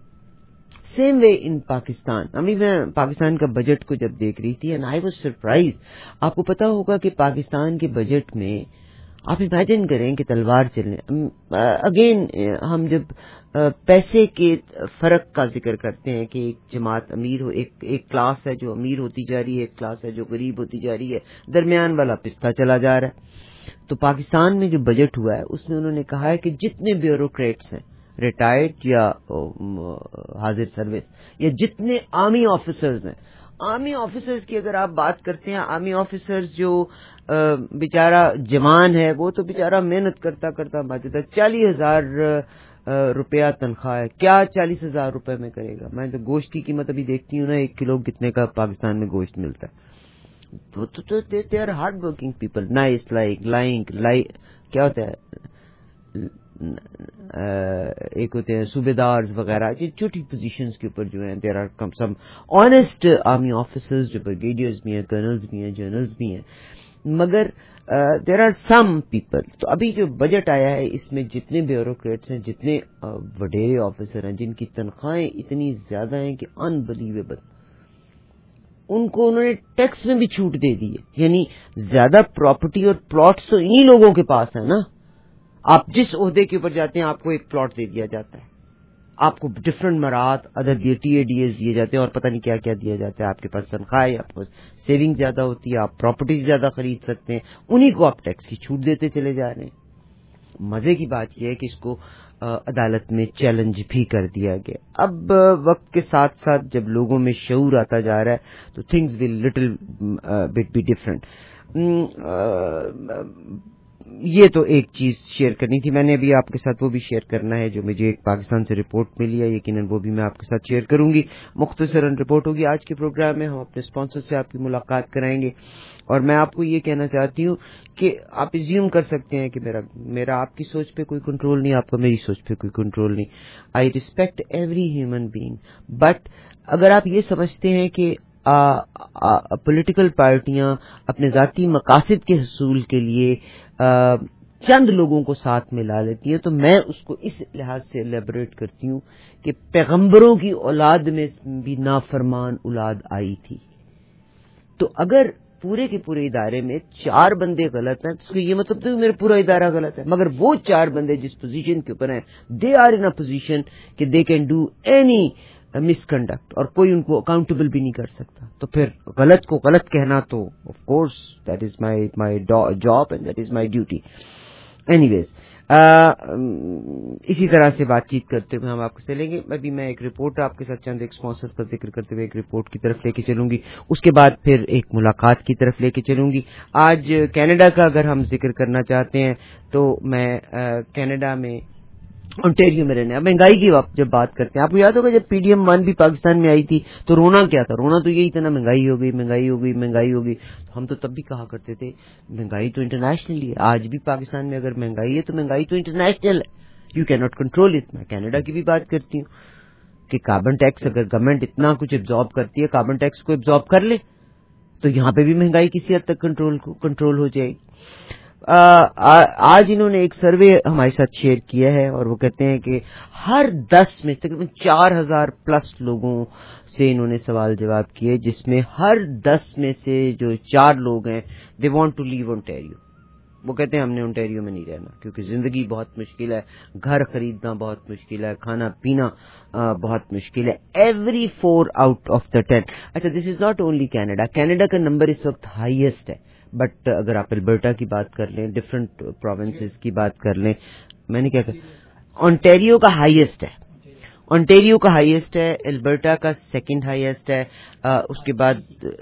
سیم وے ان پاکستان. ابھی میں پاکستان کا بجٹ کو جب دیکھ رہی تھی اینڈ آئی واز سرپرائز. آپ کو پتا ہوگا کہ پاکستان کے بجٹ میں آپ امیجن کریں کہ تلوار چلیں. اگین ہم جب پیسے کے فرق کا ذکر کرتے ہیں کہ ایک جماعت امیر ہو, ایک ایک کلاس ہے جو امیر ہوتی جا رہی ہے, ایک کلاس ہے جو غریب ہوتی جا رہی ہے, درمیان والا پستا چلا جا رہا ہے. تو پاکستان میں جو بجٹ ہوا ہے اس میں انہوں نے کہا ہے کہ جتنے بیوروکریٹس ہیں ریٹائرڈ یا حاضر سروس یا جتنے آرمی آفیسرز ہیں, آرمی آفیسرز کی اگر آپ بات کرتے ہیں, آرمی آفیسرز جو بیچارہ جوان ہے وہ تو بیچارہ محنت کرتا کرتا بچتا, چالیس ہزار روپیہ تنخواہ ہے. کیا چالیس ہزار روپے میں کرے گا؟ میں تو گوشت کی قیمت ابھی دیکھتی ہوں نا, ایک کلو کتنے کا پاکستان میں گوشت ملتا ہے. تو تو they are hard working people. Nice like lying like کیا ہوتا ہے, ایک ہوتے ہیں صوبیدارز وغیرہ چھوٹی پوزیشنز کے اوپر جو ہیں. There are come some honest army officers جو بریگیڈیئرز بھی ہیں, کرنلز بھی ہیں, جنرلز بھی ہیں, مگر دیر آر سم پیپل. تو ابھی جو بجٹ آیا ہے اس میں جتنے بیوروکریٹس ہیں, جتنے وڈیرے آفیسر ہیں جن کی تنخواہیں اتنی زیادہ ہیں کہ انبلیویبل, ان کو انہوں نے ٹیکس میں بھی چھوٹ دے دی ہے. یعنی زیادہ پراپرٹی اور پلاٹس تو انہی لوگوں کے پاس ہے نا. آپ جس عہدے کے اوپر جاتے ہیں آپ کو ایک پلاٹ دے دیا جاتا ہے, آپ کو ڈفرنٹ مرات other T A D As دیے جاتے ہیں اور پتہ نہیں کیا کیا دیا جاتا ہے. آپ کے پاس تنخواہ ہے, آپ کے پاس سیونگ زیادہ ہوتی ہے, آپ پراپرٹیز زیادہ خرید سکتے ہیں, انہی کو آپ ٹیکس کی چھوٹ دیتے چلے جا رہے ہیں. مزے کی بات یہ ہے کہ اس کو عدالت میں چیلنج بھی کر دیا گیا. اب وقت کے ساتھ ساتھ جب لوگوں میں شعور آتا جا رہا ہے تو things will little bit be different. یہ تو ایک چیز شیئر کرنی تھی میں نے ابھی آپ کے ساتھ, وہ بھی شیئر کرنا ہے جو مجھے ایک پاکستان سے رپورٹ ملی ہے, یقیناً وہ بھی میں آپ کے ساتھ شیئر کروں گی. مختصراً رپورٹ ہوگی آج کے پروگرام میں, ہم اپنے اسپانسر سے آپ کی ملاقات کرائیں گے. اور میں آپ کو یہ کہنا چاہتی ہوں کہ آپ ایزیوم کر سکتے ہیں کہ میرا میرا آپ کی سوچ پہ کوئی کنٹرول نہیں, آپ کا میری سوچ پہ کوئی کنٹرول نہیں. I respect every human being, but اگر آپ یہ سمجھتے ہیں کہ پولیٹیکل پارٹیاں اپنے ذاتی مقاصد کے حصول کے لیے آ, چند لوگوں کو ساتھ میں لا لیتی ہیں, تو میں اس کو اس لحاظ سے ایلیبریٹ کرتی ہوں کہ پیغمبروں کی اولاد میں بھی نافرمان اولاد آئی تھی. تو اگر پورے کے پورے ادارے میں چار بندے غلط ہیں تو اس کو یہ مطلب تو میرا پورا ادارہ غلط ہے, مگر وہ چار بندے جس پوزیشن کے اوپر ہیں they are in a position کہ they can do any misconduct, اور کوئی ان کو اکاؤنٹیبل بھی نہیں کر سکتا. تو پھر غلط کو غلط کہنا تو of course that is my my job and that is my duty. Anyways اسی طرح سے بات چیت کرتے ہوئے ہم آپ کو چلیں گے. ابھی میں ایک رپورٹ آپ کے ساتھ چند ایک اسپانسرز کا ذکر کرتے ہوئے ایک رپورٹ کی طرف لے کے چلوں گی, اس کے بعد پھر ایک ملاقات کی طرف لے کے چلوں گی. آج کینیڈا کا اگر ہم ذکر کرنا چاہتے ہیں تو میں کینیڈا میں انٹیریو میں رہنے, مہنگائی کی جب بات کرتے ہیں, آپ کو یاد ہوگا جب پی ڈی ایم ون بھی پاکستان میں آئی تھی تو رونا کیا تھا, رونا تو یہی تھا نا, مہنگائی ہو گئی مہنگائی ہو گئی مہنگائی ہو گئی. تو ہم تو تب بھی کہا کرتے تھے مہنگائی تو انٹرنیشنل ہے. آج بھی پاکستان میں اگر مہنگائی ہے تو مہنگائی تو انٹرنیشنل ہے, you can not control it. میں کینیڈا کی بھی بات کرتی ہوں کہ کاربن ٹیکس اگر گورنمنٹ اتنا کچھ ایبزارب کرتی ہے, کاربن ٹیکس کو ایبزارب کر لے تو یہاں پہ بھی مہنگائی کسی حد تک کنٹرول کنٹرول ہو جائے گی. آج انہوں نے ایک سروے ہمارے ساتھ شیئر کیا ہے اور وہ کہتے ہیں کہ ہر دس میں تقریباً چار ہزار پلس لوگوں سے انہوں نے سوال جواب کیے, جس میں ہر دس میں سے جو چار لوگ ہیں they want to leave Ontario. وہ کہتے ہیں ہم نے اونٹیریو میں نہیں رہنا کیونکہ زندگی بہت مشکل ہے, گھر خریدنا بہت مشکل ہے, کھانا پینا بہت مشکل ہے. Every four out of the ten. اچھا this is not only Canada, Canada کا نمبر اس وقت ہائیسٹ ہے, بٹ اگر آپ البرٹا کی بات کر لیں, ڈفرینٹ پروونسز کی بات کر لیں, میں نے کیا کہا اونٹیریو کا ہائیسٹ ہے, اونٹیریو کا ہائیسٹ ہے, البرٹا کا سیکنڈ ہائیسٹ ہے, اس کے بعد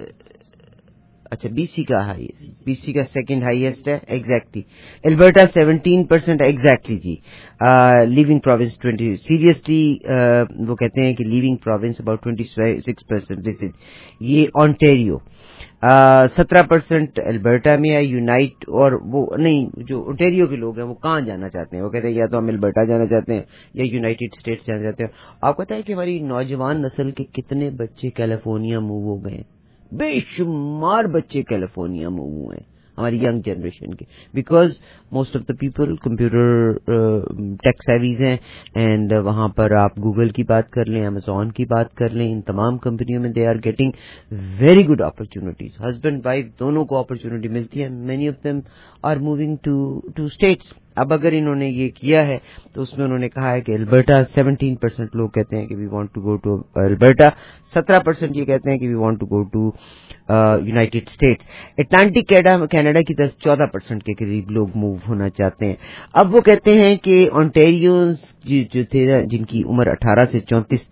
اچھا بی سی کا ہائیسٹ, بی سی کا سیکنڈ ہائیسٹ ہے exactly. Alberta seventeen percent exactly جی. لیونگ پروونس ٹوینٹی, سیریسلی وہ کہتے ہیں کہ living province about twenty six percent. This is یہ اونٹیریو. سترہ پرسینٹ البرٹا میں ہے. یونائٹ اور وہ نہیں, جو اونٹیریو کے لوگ ہیں وہ کہاں جانا چاہتے ہیں, وہ کہتے ہیں یا تو ہم البرٹا جانا چاہتے ہیں یا یونائٹیڈ اسٹیٹس جانا چاہتے ہیں. آپ کو پتا ہے کہ ہماری نوجوان نسل کے کتنے بچے کیلیفورنیا موو ہو گئے ہیں؟ بے شمار بچے کیلیفورنیا موو ہوئے ہیں ہماری ینگ جنریشن کے, because most of the people computer tech savvies ہیں, اینڈ وہاں پر آپ گوگل کی بات کر لیں, امیزون کی بات کر لیں, ان تمام کمپنیوں میں they are getting very good opportunities. Husband wife دونوں کو اپرچونیٹی ملتی ہے. Many of them are moving to to States. اب اگر انہوں نے یہ کیا ہے تو اس میں انہوں نے کہا ہے کہ البرٹا سیونٹین پرسینٹ لوگ کہتے ہیں کہ we want to go to Alberta, سترہ پرسینٹ یہ کہتے ہیں کہ we want to go to United States. Atlantic Canada کی طرف چودہ پرسینٹ کے قریب لوگ موو ہونا چاہتے ہیں. اب وہ کہتے ہیں کہ اونٹیریو جو تھے جن کی عمر اٹھارہ سے چونتیس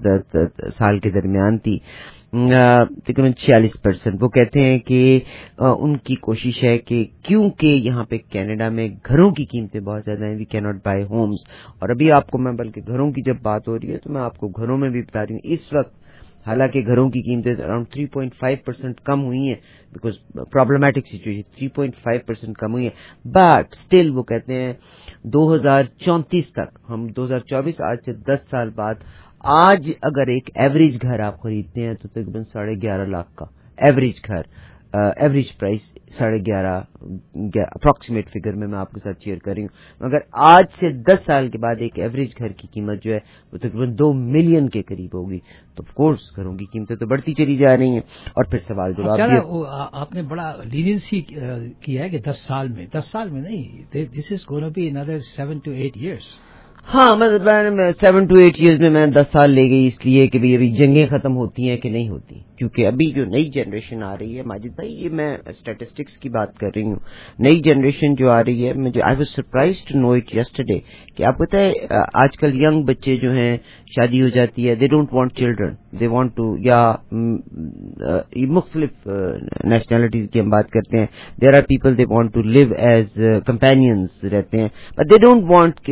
سال کے درمیان تھی, تقریباً چھیالیس پرسینٹ, وہ کہتے ہیں کہ ان کی کوشش ہے کہ کیونکہ یہاں پہ کینیڈا میں گھروں کی قیمتیں بہت زیادہ ہیں, وی کی ناٹ بائی ہومز. اور ابھی آپ کو میں بلکہ گھروں کی جب بات ہو رہی ہے تو میں آپ کو گھروں میں بھی بتا رہی ہوں اس وقت حالانکہ گھروں کی قیمتیں around three point five percent کم ہوئی ہیں because problematic situation, three point five percent کم ہوئی ہیں, بٹ اسٹل وہ کہتے ہیں دو ہزار چونتیس تک, ہم دو ہزار چوبیس آج سے دس سال بعد, آج اگر ایک ایوریج گھر آپ خریدتے ہیں تو تقریباً ساڑھے گیارہ لاکھ کا ایوریج گھر, ایوریج پرائس ساڑھے گیارہ اپروکسیمیٹ فگر میں میں آپ کے ساتھ شیئر کر رہی ہوں. مگر آج سے دس سال کے بعد ایک ایوریج گھر کی قیمت جو ہے وہ تقریباً دو ملین کے قریب ہوگی. تو آف کورس گھروں کی قیمتیں تو بڑھتی چلی جا رہی ہیں. اور پھر سوال جواب آپ نے بڑا لینینسی کیا ہے کہ دس سال میں, دس سال میں نہیں, this is gonna be another seven to eight years. ہاں مطلب سیون ٹو ایٹ ایئرز میں میں دس سال لے گئی اس لیے کہ ابھی جنگیں ختم ہوتی ہیں کہ نہیں ہوتی, کیونکہ ابھی جو نئی جنریشن آ رہی ہے ماجد بھائی, یہ میں اسٹیٹسٹکس کی بات کر رہی ہوں, نئی جنریشن جو آ رہی ہے, مجھے I was surprise to know it yesterday کہ آپ پتہ ہے آج کل ینگ بچے جو ہیں شادی ہو جاتی ہے, they don't want children, they want to, یا مختلف نیشنلٹیز کی ہم بات کرتے ہیں, there are people they want to live as companions رہتے ہیں, but they don't want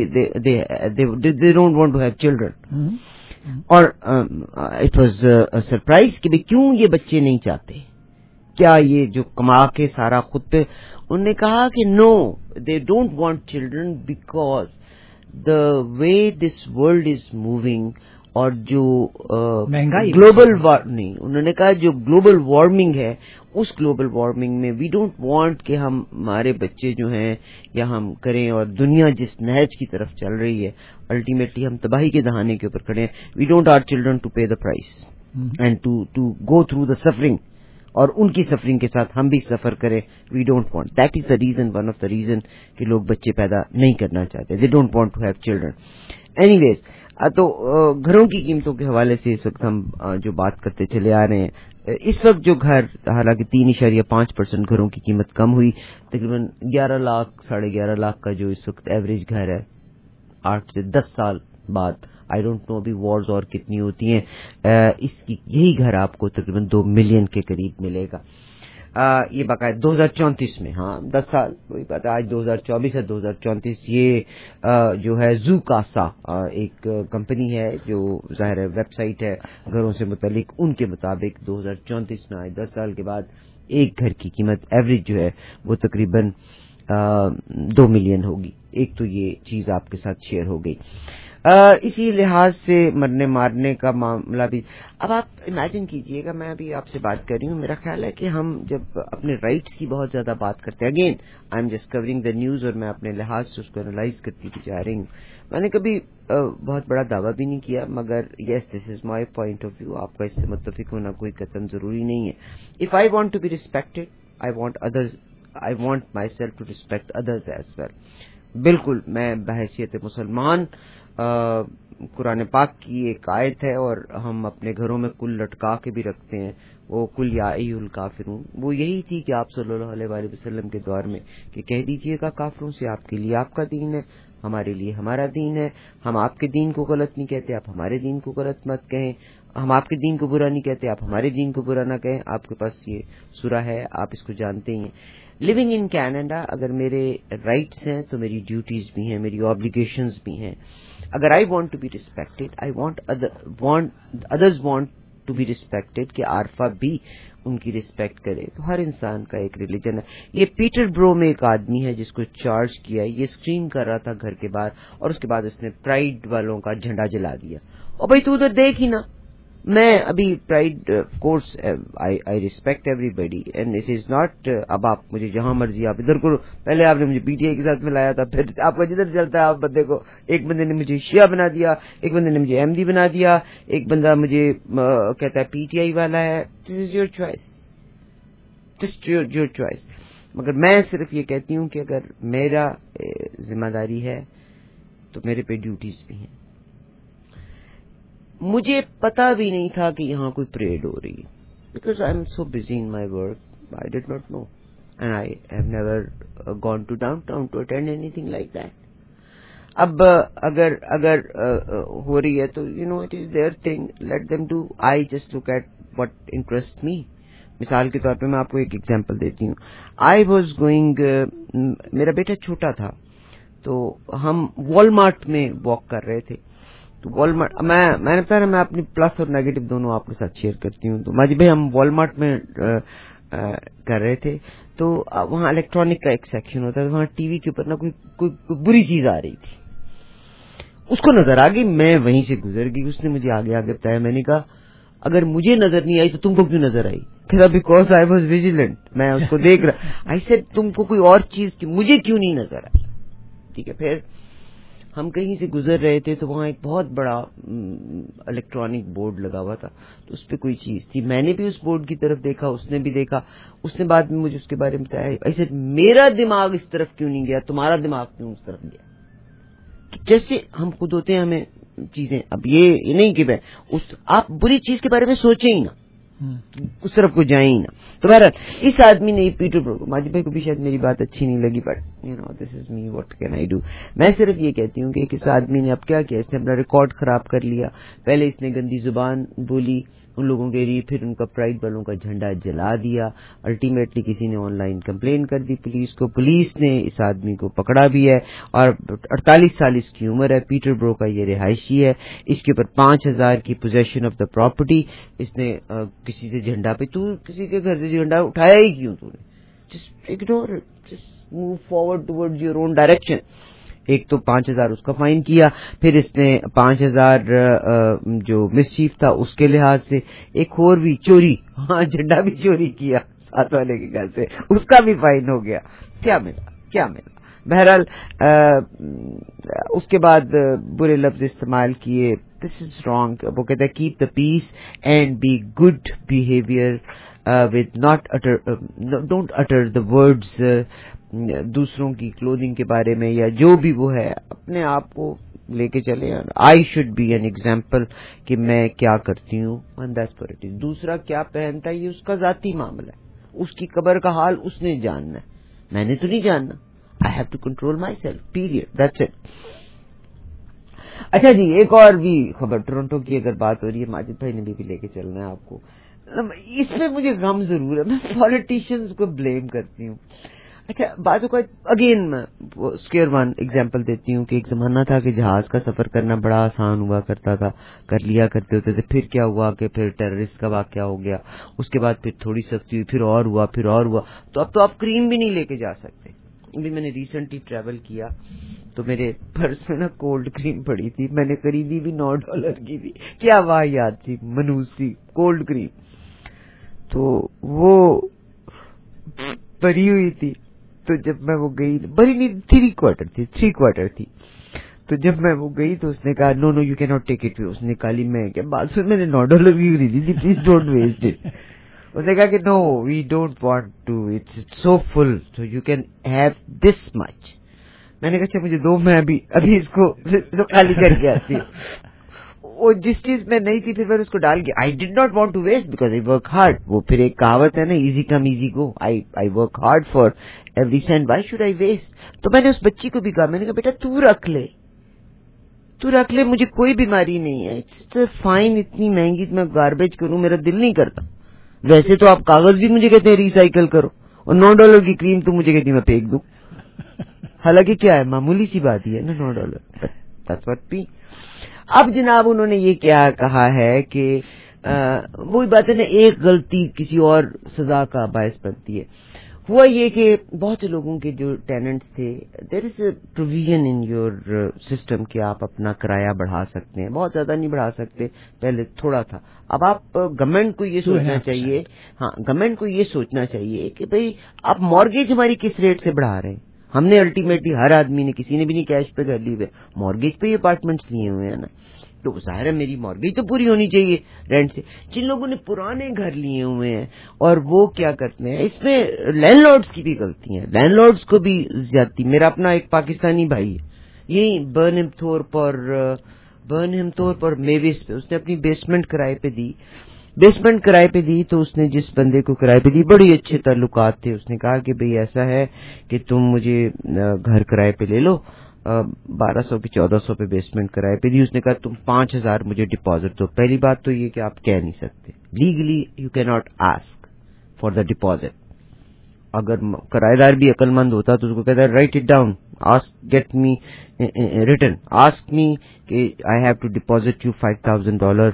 they don't want to have children. اور اٹ واز سرپرائز کہ کیوں یہ بچے نہیں چاہتے, کیا یہ جو کما کے سارا خود پہ, انہوں نے کہا کہ no they don't want children because the way this world is moving, اور جو گلوبل نہیں, انہوں نے کہا جو گلوبل وارمنگ ہے اس گلوبل وارمنگ میں وی ڈونٹ وانٹ کہ ہم ہمارے بچے جو ہیں یا ہم کریں, اور دنیا جس نہج کی طرف چل رہی ہے الٹیمیٹلی ہم تباہی کے دہانے کے اوپر کھڑے ہیں, we don't are children to pay the price and to to go through the suffering, اور ان کی سفرنگ کے ساتھ ہم بھی سفر کریں, we don't want. That is the reason, one of the reason کہ لوگ بچے پیدا نہیں کرنا چاہتے, they don't want to have children. Anyways, تو گھروں کی قیمتوں کے حوالے سے اس وقت ہم جو بات کرتے چلے آ رہے ہیں, اس وقت جو گھر, حالانکہ تین اشاریہ پانچ پرسینٹ گھروں کی قیمت کم ہوئی, تقریباً گیارہ لاکھ ساڑھے گیارہ لاکھ کا جو اس وقت ایوریج گھر ہے آٹھ سے دس سال بعد, آئی ڈونٹ نو ابھی وارز اور کتنی ہوتی ہیں, اس کی یہی گھر آپ کو تقریباً دو ملین کے قریب ملے گا. آ, یہ باقاعدہ دو ہزار چونتیس میں, ہاں دس سال وہی بات ہے, آج دو ہزار چوبیس ہے, دو ہزار چونتیس. یہ آ, جو ہے زو کاسا ایک کمپنی ہے جو ظاہر ہے ویب سائٹ ہے گھروں سے متعلق, ان کے مطابق دو ہزار چونتیس میں آج دس سال کے بعد ایک گھر کی قیمت ایوریج جو ہے وہ تقریباً دو ملین ہوگی. ایک تو یہ چیز آپ کے ساتھ شیئر ہو گئی. Uh, اسی لحاظ سے مرنے مارنے کا معاملہ بھی, اب آپ امیجن کیجئے گا, میں ابھی آپ سے بات کر رہی ہوں, میرا خیال ہے کہ ہم جب اپنے رائٹس کی بہت زیادہ بات کرتے ہیں, again I am just covering the news, اور میں اپنے لحاظ سے اس کو انالائز کرتی جا رہی ہوں. میں نے کبھی uh, بہت بڑا دعویٰ بھی نہیں کیا, مگر yes this is my point of view, آپ کا اس سے متفق ہونا کوئی قطعاً ضروری نہیں ہے. If I want to be respected, I want others, I want myself to respect others as well. بالکل, میں بحیثیت مسلمان, قرآن پاک کی ایک آیت ہے اور ہم اپنے گھروں میں کل لٹکا کے بھی رکھتے ہیں, وہ کل یا ایھا الکافرون, وہ یہی تھی کہ آپ صلی اللہ علیہ وآلہ وسلم کے دور میں کہ کہہ دیجئے گا کافروں سے آپ کے لیے آپ کا دین ہے, ہمارے لیے ہمارا دین ہے, ہم آپ کے دین کو غلط نہیں کہتے, آپ ہمارے دین کو غلط مت کہیں, ہم آپ کے دین کو برا نہیں کہتے, آپ ہمارے دین کو برا نہ کہیں. آپ کے پاس یہ سورہ ہے, آپ اس کو جانتے ہی ہیں. لیونگ ان کینیڈا, اگر میرے رائٹس ہیں تو میری ڈیوٹیز بھی ہیں, میری آبلیگیشنز بھی ہیں. اگر I want to be respected, I want others want to be respected, کہ عارفہ بھی ان کی ریسپیکٹ کرے. تو ہر انسان کا ایک ریلیجن ہے. یہ پیٹر برو میں ایک آدمی ہے جس کو چارج کیا, یہ اسکرین کر رہا تھا گھر کے باہر, اور اس کے بعد اس نے پرائڈ والوں کا جھنڈا جلا دیا. اور بھائی تو ادھر دیکھ ہی نا, میں ابھی pride course I respect everybody and it is not, اب آپ مجھے جہاں مرضی آپ ادھر کرو, پہلے آپ نے مجھے پی ٹی آئی کے ساتھ ملایا تھا, پھر آپ کا جدھر چلتا ہے آپ بندے کو, ایک بندے نے مجھے شیعہ بنا دیا, ایک بندے نے مجھے ایم ڈی بنا دیا, ایک بندہ مجھے کہتا ہے پی ٹی آئی والا ہے. This is your choice, just your choice. مگر میں صرف یہ کہتی ہوں کہ اگر میرا ذمہ داری ہے تو میرے پہ ڈیوٹیز بھی ہیں. مجھے پتا بھی نہیں تھا کہ یہاں کوئی پریڈ ہو رہی ہے, because I am so busy in my work, I did not know, and I have never gone to downtown to attend anything like that. اب اگر اگر ہو رہی ہے تو you know it is their thing, let them do, I just look at what interest me. مثال کے طور پہ میں آپ کو ایک ایگزامپل دیتی ہوں. آئی واز گوئنگ, میرا بیٹا چھوٹا تھا تو ہم وال مارٹ میں واک کر رہے تھے. تو وال مارٹ, میں میں نے بتایا میں اپنی پلس اور نیگیٹو دونوں آپ کے ساتھ شیئر کرتی ہوں. تو ماجد بھائی ہم وال مارٹ میں کر رہے تھے, تو وہاں الیکٹرانک کا ایک سیکشن ہوتا ہے, وہاں ٹی وی کے اوپر نا کوئی کوئی بری چیز آ رہی تھی, اس کو نظر آ گئی, میں وہیں سے گزر گئی. اس نے مجھے آگے آگے بتایا, میں نے کہا اگر مجھے نظر نہیں آئی تو تم کو کیوں نظر آئی؟ کہتا بیکاز آئی واز ویجیلنٹ, میں اس کو دیکھ رہا. آئی سیڈ تم کو کوئی اور چیز کی مجھے کیوں نہیں نظر آئی؟ ٹھیک ہے. پھر ہم کہیں سے گزر رہے تھے تو وہاں ایک بہت بڑا الیکٹرانک بورڈ لگا ہوا تھا, تو اس پہ کوئی چیز تھی. میں نے بھی اس بورڈ کی طرف دیکھا, اس نے بھی دیکھا. اس نے بعد میں مجھے اس کے بارے میں بتایا, ایسے میرا دماغ اس طرف کیوں نہیں گیا, تمہارا دماغ کیوں اس طرف گیا؟ تو جیسے ہم خود ہوتے ہیں ہمیں چیزیں, اب یہ نہیں کہ اس آپ بری چیز کے بارے میں سوچیں ہی نا, اس طرف کو جائیں ہی نا. تو بہرحال اس آدمی نے پیٹر برو, ماجد بھائی کو بھی شاید میری بات اچھی نہیں لگی, but you know this is me, what can I do. میں صرف یہ کہتی ہوں کہ اس آدمی نے اب کیا کیا, اس نے اپنا ریکارڈ خراب کر لیا. پہلے اس نے گندی زبان بولی ان لوگوں کے لیے, پھر ان کا پرائڈ والوں کا جھنڈا جلا دیا. الٹیمیٹلی کسی نے آن لائن کمپلین کر دی پولیس کو, پولیس نے اس آدمی کو پکڑا بھی ہے, اور اڑتالیس سال اس کی عمر ہے. پیٹر برو کا یہ رہائشی ہے, اس کے اوپر پانچ ہزار کی پوزیشن آف دا پراپرٹی. اس نے کسی سے جھنڈا پہ, تو کسی کے گھر سے جھنڈا اٹھایا ہی کیوں, تو نے just ignore it, just move forward towards your own direction. ایک تو پانچ ہزار اس کا فائن کیا, پھر اس نے پانچ ہزار جو مسچیف تھا اس کے لحاظ سے ایک اور بھی چوری, ہاں جھنڈا بھی چوری کیا ساتھ والے کے گھر سے, اس کا بھی فائن ہو گیا. کیا ملا کیا ملا بہرحال اس کے بعد برے لفظ استعمال کیے. This is wrong. وہ کہتا ہے keep the peace and be good behaviour with not utter, don't utter the words دوسروں کی کلودنگ کے بارے میں یا جو بھی وہ ہے, اپنے آپ کو لے کے چلے. I should be an example کہ میں کیا کرتی ہوں, and that's what it is. دوسرا کیا پہنتا ہے یہ اس کا ذاتی معاملہ ہے, اس کی قبر کا حال اس نے جاننا ہے, میں نے تو نہیں جاننا. I have to control myself, period, that's it. اچھا جی, ایک اور بھی خبر ٹورنٹو کی اگر بات ہو رہی ہے, ماجد بھائی نے بھی, بھی لے کے چلنا ہے آپ کو. اس میں مجھے غم ضرور ہے, میں پالیٹیشینز کو بلیم کرتی ہوں. اچھا بازو کا اگین میں اسکیئر ون ایگزامپل دیتی ہوں کہ ایک زمانہ تھا کہ جہاز کا سفر کرنا بڑا آسان ہوا کرتا تھا, کر لیا کرتے ہوتے تھے. پھر کیا ہوا کہ پھر ٹیررسٹ کا واقعہ ہو گیا, اس کے بعد پھر تھوڑی سختی ہوئی, پھر اور ہوا پھر اور ہوا تو اب تو آپ کریم بھی نہیں لے کے جا سکتے. ابھی میں نے ریسنٹلی ٹریول کیا تو میرے پرس میں نا کولڈ کریم پڑی تھی, میں نے خریدی بھی نو ڈالر کی تھی. کیا واحد تھی, منوس سی کولڈ کریم. تو وہ بھری ہوئی تھی, تو جب میں وہ گئی, بھری نہیں, تھری کوارٹر تھی, تھری کوارٹر تھی. تو جب میں وہ گئی تو اس نے کہا نو نو یو کی ناٹ ٹیک اٹ. اس نے کہا لی میں کیا بات سن, میں نے نو ڈالر کی خریدی تھی, پلیز ڈونٹ ویسٹ اٹ. اس نے کہا کہ no we don't want to, it's so full so you can have this much. میں نے کہا اچھا مجھے دو, میں ابھی ابھی اس کو خالی کر کے آتی ہوں. وہ جس چیز میں نہیں تھی پھر میں اس کو ڈال کے, I did not want to waste because I work hard. وہ پھر ایک کہاوت ہے نا, easy come easy go, I I work hard for every cent, why should I waste. تو میں نے اس بچی کو بھی کہا, میں نے کہا بیٹا تو رکھ لے, تو رکھ لے, مجھے کوئی بیماری نہیں ہے, اٹس فائن. اتنی مہنگی میں گاربیج کروں, میرا دل نہیں کرتا. ویسے تو آپ کاغذ بھی مجھے کہتے ہیں ریسائیکل کرو, اور نو ڈالر کی کریم تو مجھے کہتی میں پھینک دوں. حالانکہ کیا ہے, معمولی سی بات ہی ہے نا, نو ڈالر. دیٹس واٹ پی. اب جناب انہوں نے یہ کیا کہا ہے کہ وہی بات ہے نا, ایک غلطی کسی اور سزا کا باعث بنتی ہے. ہوا یہ کہ بہت سے لوگوں کے جو ٹیننٹس تھے, there is a provision in your system کہ آپ اپنا کرایہ بڑھا سکتے ہیں, بہت زیادہ نہیں بڑھا سکتے, پہلے تھوڑا تھا. اب آپ گورنمنٹ کو یہ سوچنا چاہیے, ہاں گورنمنٹ کو یہ سوچنا چاہیے کہ بھئی آپ مارگیج ہماری کس ریٹ سے بڑھا رہے ہیں. ہم نے الٹیمیٹلی ہر آدمی نے, کسی نے بھی نہیں کیش پہ گھر لیے ہوئے, مارگیج پہ ہی اپارٹمنٹس لیے ہوئے ہیں نا, تو ظاہر ہے میری مارگیج تو پوری ہونی چاہیے رینٹ سے. جن لوگوں نے پرانے گھر لیے ہوئے ہیں اور وہ کیا کرتے ہیں, اس میں لینڈ لارڈس کی بھی غلطی ہے, لینڈ لارڈس کو بھی زیادتی. میرا اپنا ایک پاکستانی بھائی ہے, یہی برنہم تھورپ اور برنہم تھورپ اور میوس پہ, اس نے اپنی بیسمنٹ کرائے پہ دی, بیسمنٹ کرائے پہ دی تو اس نے جس بندے کو کرائے پہ دی, بڑی اچھے تعلقات تھے. اس نے کہا کہ بھئی ایسا ہے کہ تم مجھے گھر کرائے پہ لے لو, بارہ سو کی چودہ سو پہ بیسمنٹ کرائے پہ دی. اس نے کہا تم پانچ ہزار مجھے ڈپازٹ دو. پہلی بات تو یہ کہ آپ کہہ نہیں سکتے, لیگلی یو کی not ask for the deposit. اگر کرایہ دار بھی عقل مند ہوتا تو اس کو کہتا ہے write it down, ask get me return, ask me کہ I have to deposit you five thousand dollar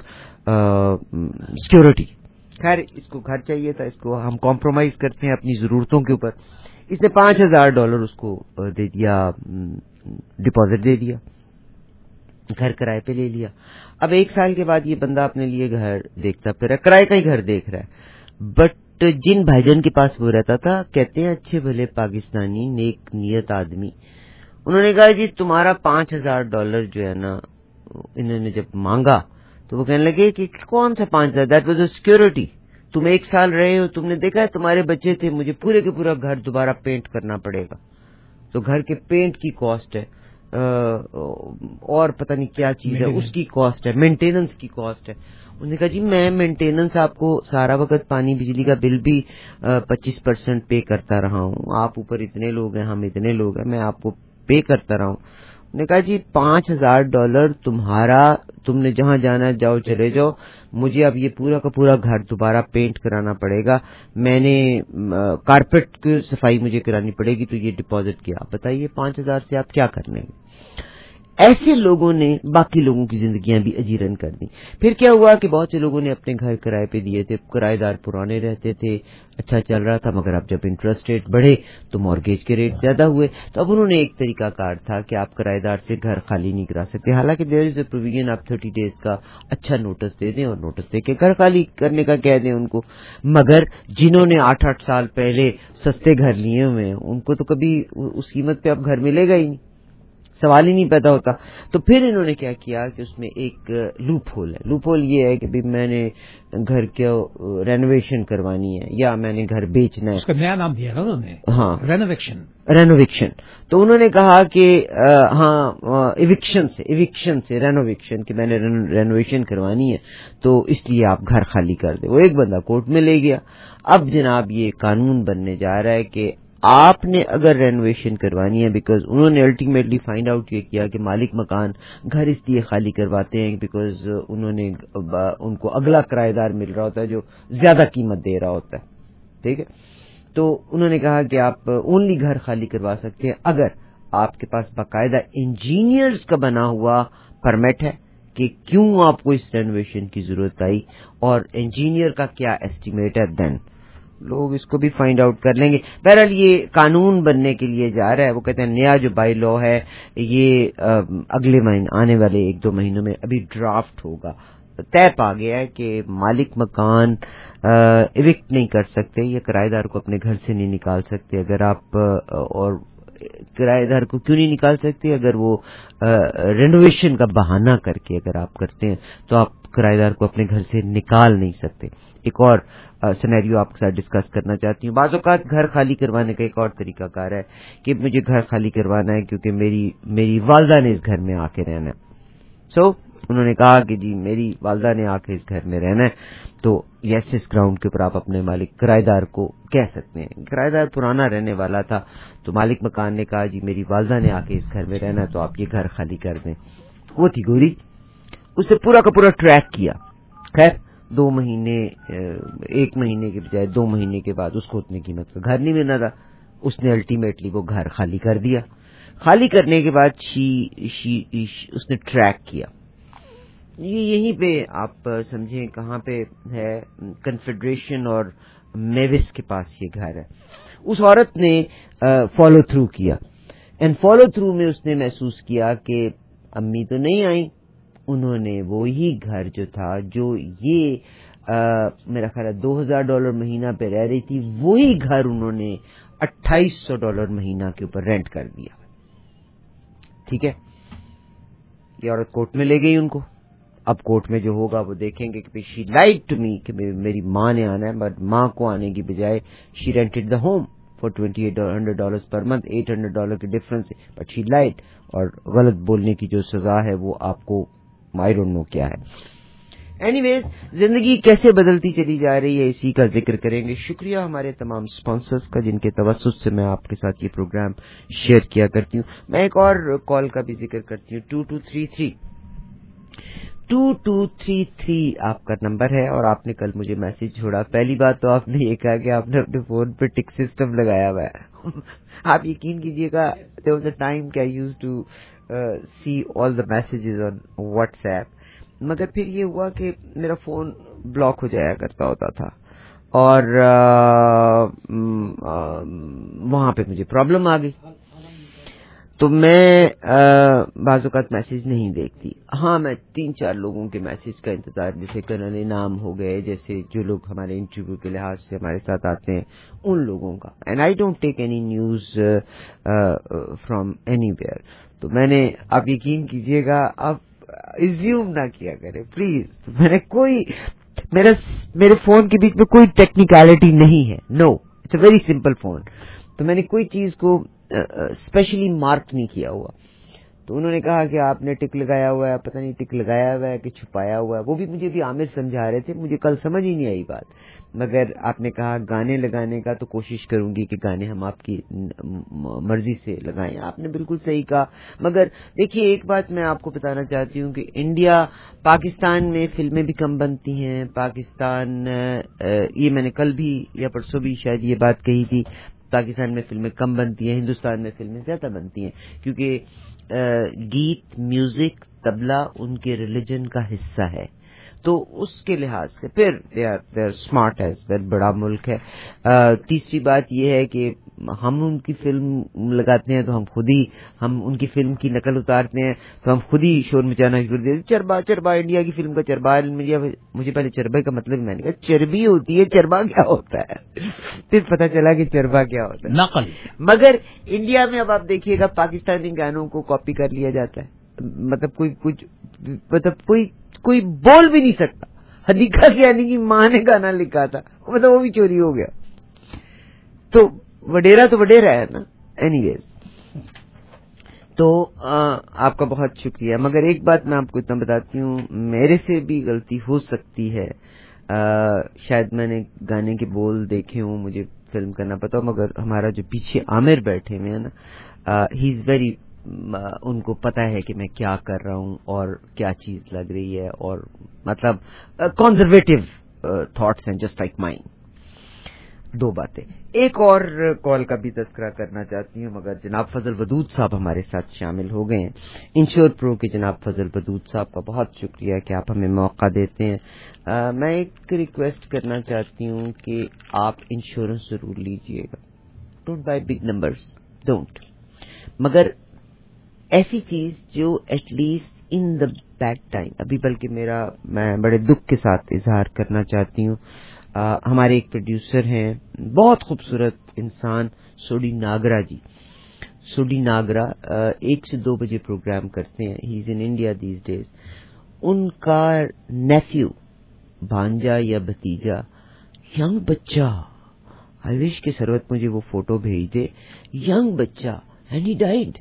security. خیر اس کو گھر چاہیے تھا, اس کو ہم کمپرومائز کرتے ہیں اپنی ضرورتوں کے اوپر. اس نے پانچ ہزار ڈالر اس کو دے دیا, ڈپازٹ دے دیا, گھر کرائے پہ لے لیا. اب ایک سال کے بعد یہ بندہ اپنے لیے گھر دیکھتا پھر کرائے کا ہی گھر دیکھ رہا ہے. بٹ جن بھائی جان کے پاس وہ رہتا تھا, کہتے ہیں اچھے بھلے پاکستانی نیک نیت آدمی, انہوں نے کہا جی تمہارا پانچ ہزار ڈالر جو ہے نا, انہوں نے جب مانگا تو وہ کہنے لگے کہ کون سا پانچ ہزار, دیٹ واز اے سیکورٹی. تم ایک سال رہے ہو, تم نے دیکھا ہے تمہارے بچے تھے, مجھے پورے کے پورا گھر دوبارہ پینٹ کرنا پڑے گا, تو گھر کے پینٹ کی کاسٹ ہے. اور پتہ نہیں کیا چیز ہے اس کی کاسٹ ہے, مینٹیننس کی کاسٹ ہے. انہوں نے کہا جی میں مینٹیننس آپ کو سارا وقت پانی بجلی کا بل بھی پچیس پرسینٹ پے کرتا رہا ہوں, آپ اوپر اتنے لوگ ہیں ہم اتنے لوگ ہیں میں آپ کو پے کرتا رہا ہوں. انہوں نے کہا جی پانچ ہزار ڈالر تمہارا, تم نے جہاں جانا جاؤ چلے جاؤ, مجھے اب یہ پورا کا پورا گھر دوبارہ پینٹ کرانا پڑے گا, میں نے کارپیٹ کی صفائی مجھے کرانی پڑے گی, تو یہ ڈپازٹ کیا. آپ بتائیے پانچ ہزار سے آپ کیا کرنے گے؟ ایسے لوگوں نے باقی لوگوں کی زندگیاں بھی اجیرن کر دی. پھر کیا ہوا کہ بہت سے لوگوں نے اپنے گھر کرائے پہ دیے تھے, کرایہ دار پرانے رہتے تھے, اچھا چل رہا تھا, مگر اب جب انٹرسٹ ریٹ بڑھے تو مارگیج کے ریٹ زیادہ ہوئے. تو اب انہوں نے ایک طریقہ کار تھا کہ آپ کرایہ دار سے گھر خالی نہیں کرا سکتے, حالانکہ دیر از اے پروویژن, آپ تھرٹی ڈیز کا اچھا نوٹس دے دیں اور نوٹس دے کے گھر خالی کرنے کا کہہ دیں ان کو. مگر جنہوں نے آٹھ آٹھ سال پہلے سستے گھر لیے ہوئے ہیں ان کو تو کبھی اس قیمت پہ اب گھر ملے گا ہی نہیں, سوال ہی نہیں پیدا ہوتا. تو پھر انہوں نے کیا کیا کہ اس میں ایک لوپ ہول ہے. لوپ ہول یہ ہے کہ بھی میں نے گھر کو رینوویشن کروانی ہے یا میں نے گھر بیچنا ہے, اس کا نیا نام دیا نا انہوں نے, ہاں رینوویشن. رینوویشن تو انہوں نے کہا کہ ہاں ایوکشن سے ایوکشن سے رینوویشن کہ میں نے رینوویشن کروانی ہے تو اس لیے آپ گھر خالی کر دیں. وہ ایک بندہ کورٹ میں لے گیا. اب جناب یہ قانون بننے جا رہا ہے کہ آپ نے اگر رینوویشن کروانی ہے, بیکاز انہوں نے الٹیمیٹلی فائنڈ آؤٹ یہ کیا کہ مالک مکان گھر اس لیے خالی کرواتے ہیں بیکاز انہوں نے ان کو اگلا کرایہ دار مل رہا ہوتا ہے جو زیادہ قیمت دے رہا ہوتا ہے, ٹھیک ہے. تو انہوں نے کہا کہ آپ اونلی گھر خالی کروا سکتے ہیں اگر آپ کے پاس باقاعدہ انجینئرز کا بنا ہوا پرمٹ ہے کہ کیوں آپ کو اس رینوویشن کی ضرورت آئی اور انجینئر کا کیا ایسٹیمیٹ ہے, دین لوگ اس کو بھی فائنڈ آؤٹ کر لیں گے. بہرحال یہ قانون بننے کے لیے جا رہا ہے. وہ کہتے ہیں نیا جو بائی لا ہے یہ اگلے مہینے آنے والے ایک دو مہینوں میں ابھی ڈرافٹ ہوگا. طے پا گیا ہے کہ مالک مکان ایوکٹ نہیں کر سکتے یا کرایہ دار کو اپنے گھر سے نہیں نکال سکتے. اگر آپ اور کرایہ دار کو کیوں نہیں نکال سکتے, اگر وہ رینوویشن کا بہانہ کر کے اگر آپ کرتے ہیں تو آپ کرایہ دار کو اپنے گھر سے نکال نہیں سکتے. ایک اور سینیریو آپ کے ساتھ ڈسکس کرنا چاہتی ہوں. بعض اوقات گھر خالی کروانے کا ایک اور طریقہ کار ہے کہ مجھے گھر خالی کروانا ہے کیونکہ میری میری والدہ نے اس گھر میں آ کے رہنا ہے. سو so, انہوں نے کہا کہ جی میری والدہ نے آ کے اس گھر میں رہنا ہے, تو یس اس گراؤنڈ کے اوپر آپ اپنے مالک کرایہ دار کو کہہ سکتے ہیں. کرایہ دار پرانا رہنے والا تھا تو مالک مکان نے کہا جی میری والدہ نے آ کے اس گھر میں رہنا ہے تو آپ یہ گھر خالی کر دیں. وہ تھی گوری, اس نے پورا کا پورا ٹریک کیا. خیر دو مہینے ایک مہینے کے بجائے دو مہینے کے بعد اس کو اتنی قیمت کا گھر نہیں ملنا تھا. اس نے الٹیمیٹلی وہ گھر خالی کر دیا. خالی کرنے کے بعد شی شی اس نے ٹریک کیا. یہ یہیں پہ آپ سمجھیں کہاں پہ ہے, کنفیڈریشن اور میوس کے پاس یہ گھر ہے. اس عورت نے فالو تھرو کیا اینڈ فالو تھرو میں اس نے محسوس کیا کہ امی تو نہیں آئیں, انہوں نے وہی گھر جو تھا جو یہ میرا خیال ہے دو ہزار ڈالر مہینہ پہ رہ رہی تھی, وہی گھر انہوں نے اٹھائیس سو ڈالر مہینہ کے اوپر رینٹ کر دیا. ٹھیک ہے, یہ عورت کورٹ میں لے گئی ان کو. اب کورٹ میں جو ہوگا وہ دیکھیں گے کہ شی لائڈ ٹو می کہ میری ماں نے آنا ہے, بٹ ماں کو آنے کی بجائے she rented the home for twenty eight hundred dollar per month, eight hundred dollar کے ڈفرنس, بٹ شی لائڈ. اور غلط بولنے کی جو سزا ہے وہ آپ کو آئی ڈونٹ نو کیا ہے. اینی ویز زندگی کیسے بدلتی چلی جا رہی ہے اسی کا ذکر کریں گے. شکریہ ہمارے تمام سپانسرز کا جن کے توسط سے میں آپ کے ساتھ یہ پروگرام شیئر کیا کرتی ہوں. میں ایک اور کال کا بھی ذکر کرتی ہوں. Two two three three two two three three آپ کا نمبر ہے اور آپ نے کل مجھے میسج چھوڑا. پہلی بات تو آپ نے یہ کہا کہ آپ نے اپنے فون پہ ٹک سسٹم لگایا ہوا ہے. آپ یقین کیجیے گا there was a time کہ I used to uh, see all the messages on WhatsApp, مگر پھر یہ ہوا کہ میرا فون بلاک ہو جایا کرتا ہوتا تھا اور آ, آ, وہاں پہ مجھے پرابلم آ گئی. تو میں بعض اوقات میسج نہیں دیکھتی. ہاں میں تین چار لوگوں کے میسج کا انتظار, جیسے کرنل انعام ہو گئے, جیسے جو لوگ ہمارے انٹرویو کے لحاظ سے ہمارے ساتھ آتے ہیں ان لوگوں کا. And I don't take any news from anywhere. تو میں نے, آپ یقین کیجیے گا, آپ ایزیوم نہ کیا کریں پلیز. میں نے کوئی میرا میرے فون کے بیچ میں کوئی ٹیکنیکلٹی نہیں ہے. No, it's a very simple phone. تو میں نے کوئی چیز کو اسپیشلی مارک نہیں کیا ہوا. تو انہوں نے کہا کہ آپ نے ٹک لگایا ہوا ہے, پتہ نہیں ٹک لگایا ہوا ہے کہ چھپایا ہوا ہے, وہ بھی مجھے بھی عامر سمجھا رہے تھے, مجھے کل سمجھ ہی نہیں آئی بات. مگر آپ نے کہا گانے لگانے کا, تو کوشش کروں گی کہ گانے ہم آپ کی مرضی سے لگائیں. آپ نے بالکل صحیح کہا. مگر دیکھیے ایک بات میں آپ کو بتانا چاہتی ہوں کہ انڈیا, پاکستان میں فلمیں بھی کم بنتی ہیں. پاکستان, یہ میں نے کل بھی یا پرسوں بھی شاید یہ بات کہی تھی, پاکستان میں فلمیں کم بنتی ہیں, ہندوستان میں فلمیں زیادہ بنتی ہیں, کیونکہ گیت, میوزک, طبلہ ان کے ریلیجن کا حصہ ہے. تو اس کے لحاظ سے پھر they are they are smart as well, بڑا ملک ہے. تیسری بات یہ ہے کہ ہم ان کی فلم لگاتے ہیں تو ہم خود ہی ہم ان کی فلم کی نقل اتارتے ہیں تو ہم خود ہی شور مچانا شروع دیتے. چربا چربا انڈیا کی فلم کا چربا, مجھے پہلے چربے کا مطلب میں نے کہا چربی ہوتی ہے, چربا کیا ہوتا ہے, پھر پتہ چلا کہ چربا کیا ہوتا ہے, نقل. مگر انڈیا میں اب آپ دیکھیے گا پاکستانی گانوں کو کاپی کر لیا جاتا ہے. مطلب کوئی کچھ مطلب کوئی کوئی بول بھی نہیں سکتا. حدیقہ کیانی کی ماں نے گانا لکھا تھا, مطلب وہ بھی چوری ہو گیا. تو وڈیرا تو وڈیرا ہے نا. اینی ویز, تو آپ کا بہت شکریہ. مگر ایک بات میں آپ کو اتنا بتاتی ہوں, میرے سے بھی غلطی ہو سکتی ہے. شاید میں نے گانے کے بول دیکھے ہوں, مجھے فلم کا نہ پتا ہو, مگر ہمارا جو پیچھے عامر بیٹھے ہوئے ہیں نا, ہی از ویری, ان کو پتا ہے کہ میں کیا کر رہا ہوں اور کیا چیز لگ رہی ہے, اور مطلب کنزرویٹو تھاٹس ہیں جسٹ لائک مائن. دو باتیں. ایک اور کال کا بھی تذکرہ کرنا چاہتی ہوں, مگر جناب فضل ودود صاحب ہمارے ساتھ شامل ہو گئے ہیں. انشور پرو کے جناب فضل ودود صاحب کا بہت شکریہ کہ آپ ہمیں موقع دیتے ہیں. آ, میں ایک ریکویسٹ کرنا چاہتی ہوں کہ آپ انشورنس ضرور لیجئے گا. Don't buy big numbers, don't, مگر ایسی چیز جو at least in the bad time. ابھی بلکہ میرا میں بڑے دکھ کے ساتھ اظہار کرنا چاہتی ہوں, آ, ہمارے ایک پروڈیوسر ہیں, بہت خوبصورت انسان, سوڈی ناگرا جی. سوڈی ناگرا ایک سے دو بجے پروگرام کرتے ہیں. He is in India these days. ان کا نیفیو, بھانجا یا بھتیجا, ینگ بچہ, آئی وش کہ سروت مجھے وہ فوٹو بھیج دے, ینگ بچہ, اینڈ ہی ڈائیڈ.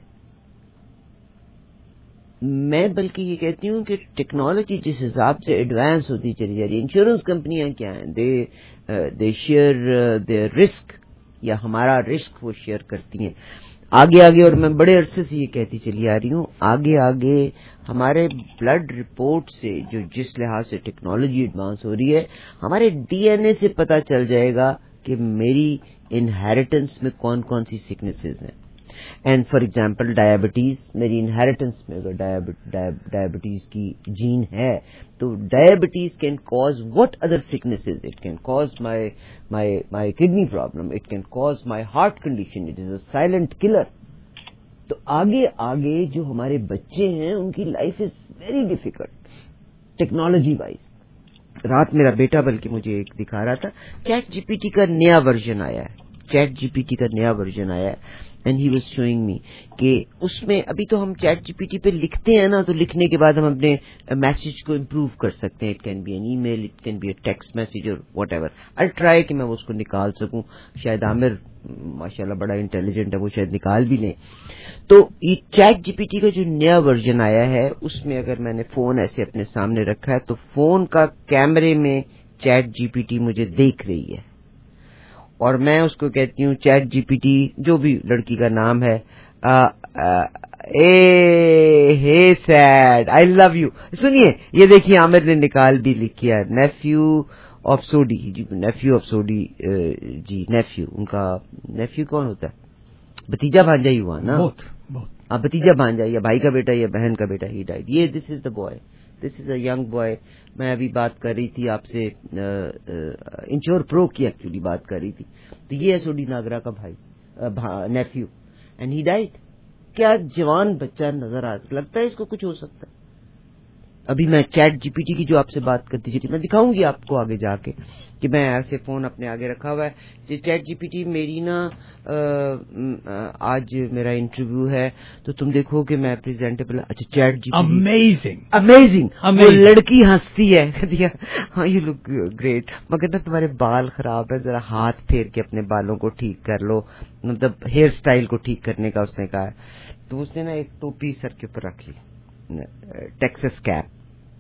میں بلکہ یہ کہتی ہوں کہ ٹیکنالوجی جس حساب سے ایڈوانس ہوتی چلی جا رہی ہے, انشورنس کمپنیاں کیا ہیں, دے دے شیئر دے رسک, یا ہمارا رسک وہ شیئر کرتی ہیں آگے آگے. اور میں بڑے عرصے سے یہ کہتی چلی آ رہی ہوں, آگے آگے ہمارے بلڈ رپورٹ سے جو جس لحاظ سے ٹیکنالوجی ایڈوانس ہو رہی ہے, ہمارے ڈی این اے سے پتہ چل جائے گا کہ میری انہیریٹنس میں کون کون سی سکنسز ہیں. اینڈ فار ایگزامپل ڈائبٹیز, میری انہیریٹنس میں اگر ڈائبٹیز کی جین ہے تو diabetes can cause what other sicknesses, it can cause my my my kidney problem, it can cause my heart condition, it is a silent killer. تو آگے آگے جو ہمارے بچے ہیں ان کی life is very difficult technology wise. رات میرا بیٹا بلکہ مجھے ایک دکھا رہا تھا, چیٹ جی پی ٹی کا نیا ورژن آیا ہے, چیٹ جی پی ٹی کا نیا ورژن آیا ہے. اینڈ ہی واز شوئنگ می کہ اس میں ابھی تو ہم چیٹ جی پی ٹی پہ لکھتے ہیں نا, تو لکھنے کے بعد ہم اپنے میسج کو امپروو کر سکتے ہیں. It can be an email, it can be a text message اور واٹ ایور. آئی ٹرائی کہ میں اس کو نکال سکوں. شاید عامر ماشاء اللہ بڑا انٹیلیجنٹ ہے, وہ شاید نکال بھی لیں. تو یہ چیٹ جی پی ٹی کا جو نیا ورژن آیا ہے, اس میں اگر میں نے فون ایسے اپنے سامنے رکھا ہے تو فون کا کیمرے میں چیٹ جی پی ٹی مجھے دیکھ رہی ہے, اور میں اس کو کہتی ہوں چیٹ جی پی ٹی, جو بھی لڑکی کا نام ہے, اے ہے سیڈ آئی لو یو. سنیے یہ دیکھیے عامر نے نکال بھی لکھی ہے, nephew of Sodhi ji, nephew of Sodhi ji, nephew. ان کا نیفیو کون ہوتا ہے, بھتیجا بھانجا ہی ہوا نا, ہاں بھتیجا بھانجا, یا بھائی کا بیٹا یا بہن کا بیٹا, ہی ڈائیڈ. یہ this is the boy, this is a young boy. میں ابھی بات کر رہی تھی آپ سے, انشور پرو کی ایکچولی بات کر رہی تھی, تو یہ ہے سوڈی ناگرا کا بھائی, نیفیو, اینڈ ہی ڈائیڈ. کیا جوان بچہ نظر آتا, لگتا ہے اس کو کچھ ہو سکتا ہے. ابھی میں چیٹ جی پی ٹی کی جو آپ سے بات کرتی تھی میں دکھاؤں گی آپ کو آگے جا کے کہ میں ایسے فون اپنے آگے رکھا ہوا ہے. چیٹ جی پی ٹی میری نا آج میرا انٹرویو ہے تو تم دیکھو کہ میں پریزنٹیبل. اچھا chat G P T amazing amazing وہ لڑکی ہنستی ہے ہاں یو لک گریٹ مگر نا تمہارے بال خراب ہے ذرا ہاتھ پھیر کے اپنے بالوں کو ٹھیک کر لو, مطلب ہیئر سٹائل کو ٹھیک کرنے کا اس نے کہا ہے. تو اس نے نا ایک ٹوپی سر کے اوپر رکھ لی taxes cap.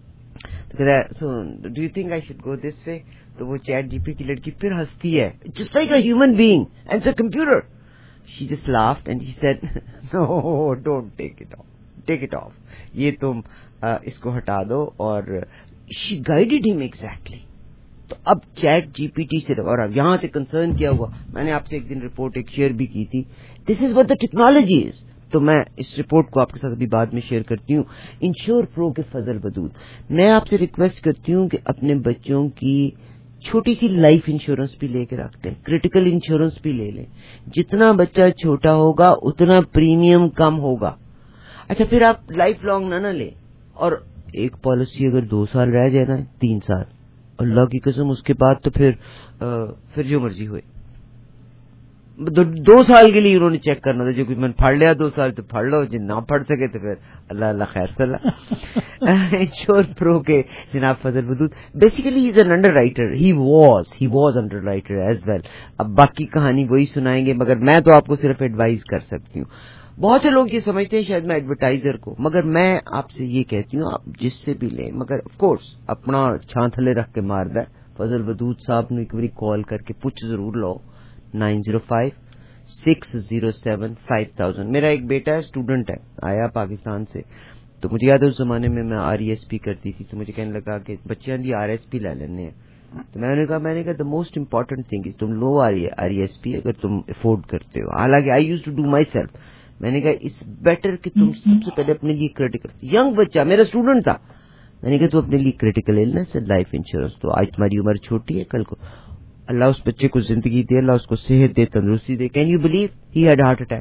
So do you think I should go this way. تو وہ چیٹ جی پی کی لڑکی پھر ہنستی ہے just like a human being and a computer. She just laughed and she said no don't take it off take it off یہ تم اس کو ہٹا دو. اور شی گائیڈڈ ہم ایگزیکٹلی. تو اب چیٹ جی پی ٹی سے اور یہاں سے کنسرن کیا ہوا, میں نے آپ سے ایک دن رپورٹ ایک شیئر بھی کی تھی. This is what the technology is. تو میں اس رپورٹ کو آپ کے ساتھ ابھی بعد میں شیئر کرتی ہوں. انشور پرو کے فضل ودود, میں آپ سے ریکویسٹ کرتی ہوں کہ اپنے بچوں کی چھوٹی سی لائف انشورنس بھی لے کے رکھ لیں, کریٹیکل انشورنس بھی لے لیں. جتنا بچہ چھوٹا ہوگا اتنا پریمیم کم ہوگا. اچھا پھر آپ لائف لانگ نہ نہ لیں, اور ایک پالیسی اگر دو سال رہ جائے نا, تین سال, اللہ کی قسم اس کے بعد تو پھر پھر جو مرضی ہوئے. دو, دو سال کے لیے انہوں نے چیک کرنا تھا, جو کچھ میں نے پڑھ لیا دو سال تو پڑھ لو, جن نہ پڑھ سکے تو پھر اللہ اللہ خیر صلاح. انشور پرو کے جناب Fazal Wadood basically he is an underwriter, he was he was underwriter as well. اب باقی کہانی وہی سنائیں گے, مگر میں تو آپ کو صرف ایڈوائز کر سکتی ہوں. بہت سے لوگ یہ سمجھتے ہیں شاید میں ایڈورٹائزر کو, مگر میں آپ سے یہ کہتی ہوں آپ جس سے بھی لیں, مگر آف کورس اپنا چھان تھلے رکھ کے مار دیں. فضل ودود صاحب نے ایک باری کال کر کے پوچھ ضرور لو, nine zero five six zero seven five thousand. میرا ایک بیٹا ہے, اسٹوڈنٹ ہے, آیا پاکستان سے. تو مجھے یاد ہے اس زمانے میں میں آر ای ایس پی کرتی تھی, تو مجھے کہنے لگا کہ بچیاں دی آر ایس پی لے لینے ہیں. تو میں نے کہا میں نے کہا the most important thing is تم لو آر ای ایس پی اگر تم افورڈ کرتے ہو. حالانکہ I use to do myself. میں نے کہا اٹس بیٹر کہ تم سب سے پہلے اپنے لیے کریٹیکل, ینگ بچہ میرا اسٹوڈنٹ تھا, میں نے کہا تو اپنے لیے کریٹیکل النس لائف انشورنس. تو آج تمہاری عمر چھوٹی ہے, کل کو اللہ اس بچے کو زندگی دے, اللہ اس کو صحت دے, تندرستی دے. Can you believe he had heart attack.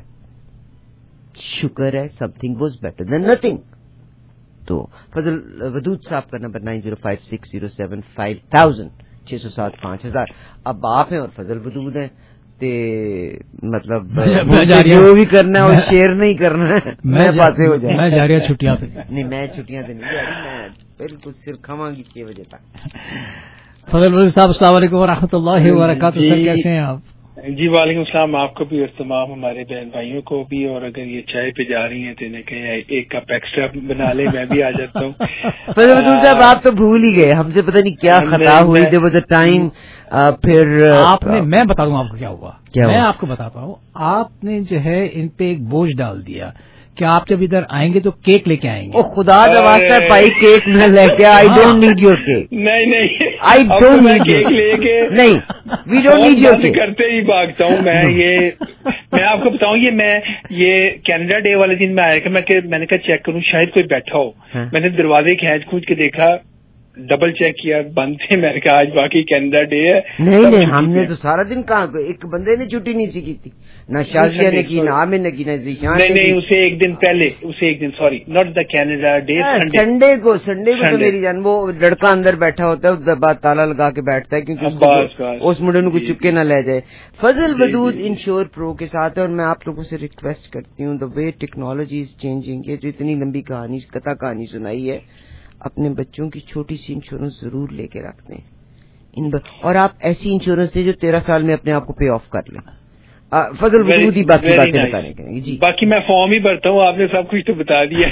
شکر ہے something was better than nothing. تو فضل ودود صاحب کا نمبر nine zero five six zero seven five thousand, چھ سو سات پانچ ہزار. اب آپ ہیں اور فضل ودود ہیں, تے مطلب جو بھی کرنا ہے وہ شیئر نہیں کرنا ہے, میں پاسے ہو جائے. میں جا رہا چھٹیاں پہ. نہیں میں چھٹیاں پہ نہیں جا رہی, میں بالکل صرف کھاواں گی چھ بجے تک. فضل ودود صاحب السلام علیکم ورحمۃ اللہ وبرکاتہ. سر کیسے ہیں آپ؟ جی وعلیکم السلام, آپ کو بھی اور تمام ہمارے بہن بھائیوں کو بھی. اور اگر یہ چائے پہ جا رہی ہیں تو انہیں کہیں ایک کپ ایکسٹرا بنا لیں, میں بھی آ جاتا ہوں. فضل ودود صاحب آپ تو بھول ہی گئے, ہم سے پتہ نہیں کیا خطا ہوئی. There was a time. پھر آپ نے, میں بتا دوں آپ کو کیا ہوا. میں آپ کو بتاتا ہوں, آپ نے جو ہے ان پہ ایک بوجھ ڈال دیا کہ آپ جب ادھر آئیں گے تو کیک لے کے آئیں گے. خدا کا واسطہ ہے بھائی, کیک نہ لے کے, I don't need your cake. نہیں نہیں, آئی ڈونٹ نیڈ کیک لے کے نہیں, we don't need your cake. کرتے ہی بھاگتا ہوں میں. یہ میں آپ کو بتاؤں, یہ میں یہ کینیڈا ڈے والے دن میں آیا کہ میں نے کہا چیک کروں شاید کوئی بیٹھا ہو. میں نے دروازے کھینچ کھونچ کے دیکھا, ڈبل چیک کیا, بند تھے. میں نے کہا آج باقی کینیڈا ڈے ہے. نہیں نہیں, ہم نے تو سارا دن کہاں, ایک بندے نے چھٹی نہیں سی کی تھی, نہ شازیہ نے کی, نہ عامر نے کی, نہ ذیشان نے کی. نہیں نہیں, اسے ایک دن پہلے, اسے ایک دن sorry not the Canada day, Sunday کو. سنڈے کو تو میری جان وہ لڑکا اندر بیٹھا ہوتا ہے, اس بعد تالا لگا کے بیٹھتا ہے کیونکہ اس مڈے کو چپکے نہ لے جائے. فضل ودود انشور پرو کے ساتھ ہے, اور میں آپ لوگوں سے ریکویسٹ کرتی ہوں, دا وے ٹیکنالوجی از چینجنگ. یہ جو اتنی لمبی کہانی کتا کہانی سنائی ہے, اپنے بچوں کی چھوٹی سی انشورنس ضرور لے کے رکھ دیں. ان ب... اور آپ ایسی انشورنس دیں جو تیرہ سال میں اپنے آپ کو پے آف کر لیں. فضل ودود ہی باقی باتیں بتانے کے لیے. جی باقی میں فارم ہی بھرتا ہوں, آپ نے سب کچھ تو بتا دیا.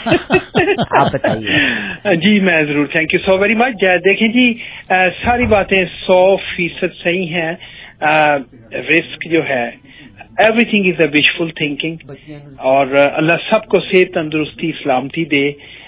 آپ بتائیے. جی میں ضرور, thank you so very much. دیکھیں جی, ساری باتیں سو فیصد صحیح ہیں. رسک جو ہے everything is a wishful thinking, اور اللہ سب کو صحت, تندرستی, سلامتی دے.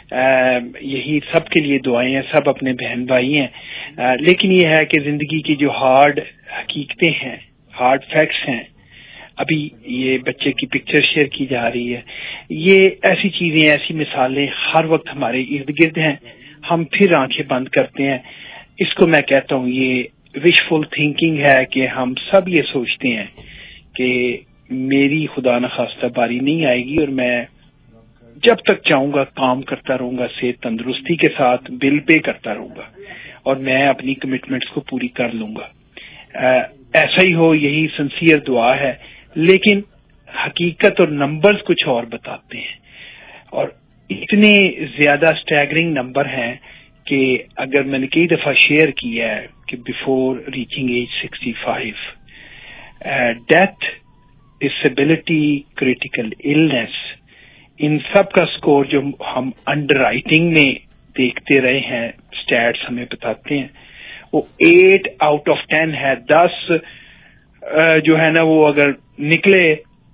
یہی سب کے لیے دعائیں ہیں, سب اپنے بہن بھائی ہیں. لیکن یہ ہے کہ زندگی کی جو ہارڈ حقیقتیں ہیں, ہارڈ فیکٹس ہیں, ابھی یہ بچے کی پکچر شیئر کی جا رہی ہے, یہ ایسی چیزیں, ایسی مثالیں ہر وقت ہمارے ارد گرد ہیں, ہم پھر آنکھیں بند کرتے ہیں. اس کو میں کہتا ہوں یہ وشفل تھنکنگ ہے کہ ہم سب یہ سوچتے ہیں کہ میری خدا نخواستہ باری نہیں آئے گی اور میں جب تک چاہوں گا کام کرتا رہوں گا، صحت تندرستی کے ساتھ بل پے کرتا رہوں گا اور میں اپنی کمٹمنٹس کو پوری کر لوں گا. ایسا ہی ہو، یہی سنسیئر دعا ہے. لیکن حقیقت اور نمبرز کچھ اور بتاتے ہیں، اور اتنے زیادہ اسٹیگرنگ نمبر ہیں کہ اگر میں نے کئی دفعہ شیئر کیا ہے کہ before reaching age sixty five death, disability, critical illness, ان سب کا سکور جو ہم انڈر رائٹنگ میں دیکھتے رہے ہیں، اسٹیٹس ہمیں بتاتے ہیں، وہ ایٹ آؤٹ آف ٹین ہے. دس جو ہے نا وہ اگر نکلے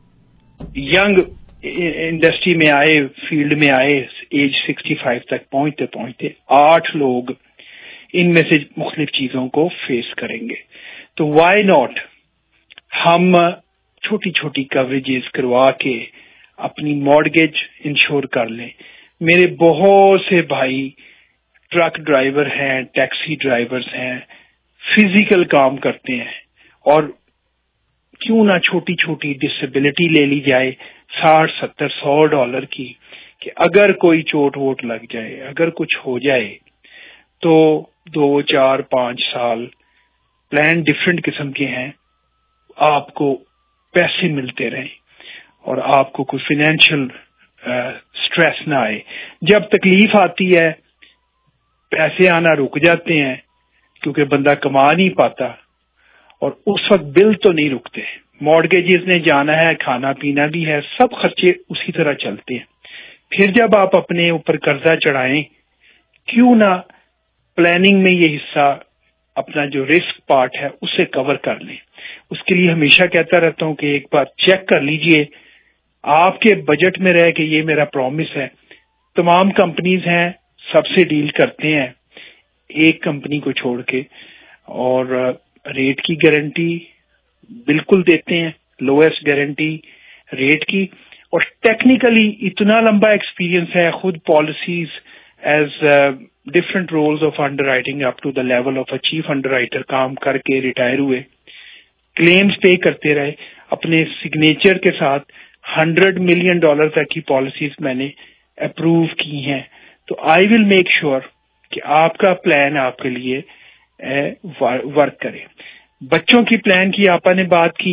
ینگ انڈسٹری میں آئے، فیلڈ میں آئے، ایج سکسٹی فائیو تک پہنچتے پہنچتے آٹھ لوگ ان میں سے مختلف چیزوں کو فیس کریں گے. تو وائی ناٹ ہم چھوٹی چھوٹی کوریجز کروا کے اپنی مارگیج انشور کر لیں. میرے بہت سے بھائی ٹرک ڈرائیور ہیں، ٹیکسی ڈرائیورز ہیں، فزیکل کام کرتے ہیں، اور کیوں نہ چھوٹی چھوٹی ڈسیبلٹی لے لی جائے ساٹھ ستر سو ڈالر کی، کہ اگر کوئی چوٹ ووٹ لگ جائے، اگر کچھ ہو جائے تو دو چار پانچ سال پلان ڈفرینٹ قسم کے ہیں، آپ کو پیسے ملتے رہیں اور آپ کو کوئی فائنینشیل اسٹریس نہ آئے. جب تکلیف آتی ہے پیسے آنا رک جاتے ہیں کیونکہ بندہ کما نہیں پاتا، اور اس وقت بل تو نہیں رکتے، مارگیجز نے جانا ہے، کھانا پینا بھی ہے، سب خرچے اسی طرح چلتے ہیں. پھر جب آپ اپنے اوپر قرضہ چڑھائیں، کیوں نہ پلاننگ میں یہ حصہ اپنا جو رسک پارٹ ہے اسے کور کر لیں. اس کے لیے ہمیشہ کہتا رہتا ہوں کہ ایک بار چیک کر لیجئے آپ کے بجٹ میں رہ کہ یہ میرا پرومس ہے. تمام کمپنیز ہیں سب سے ڈیل کرتے ہیں ایک کمپنی کو چھوڑ کے، اور ریٹ کی گارنٹی بالکل دیتے ہیں، لوئسٹ گارنٹی ریٹ کی، اور ٹیکنیکلی اتنا لمبا ایکسپیرینس ہے. خود policies as different rules of underwriting up to the level of a chief underwriter کام کر کے ریٹائر ہوئے، کلیمز پے کرتے رہے اپنے سگنیچر کے ساتھ. ہنڈریڈ ملین ڈالر تک کی پالیسیز میں نے اپروو کی ہیں. تو آئی ول میک شیور کہ آپ کا پلان آپ کے لیے ورک کرے. بچوں کی پلان کی آپ نے بات کی،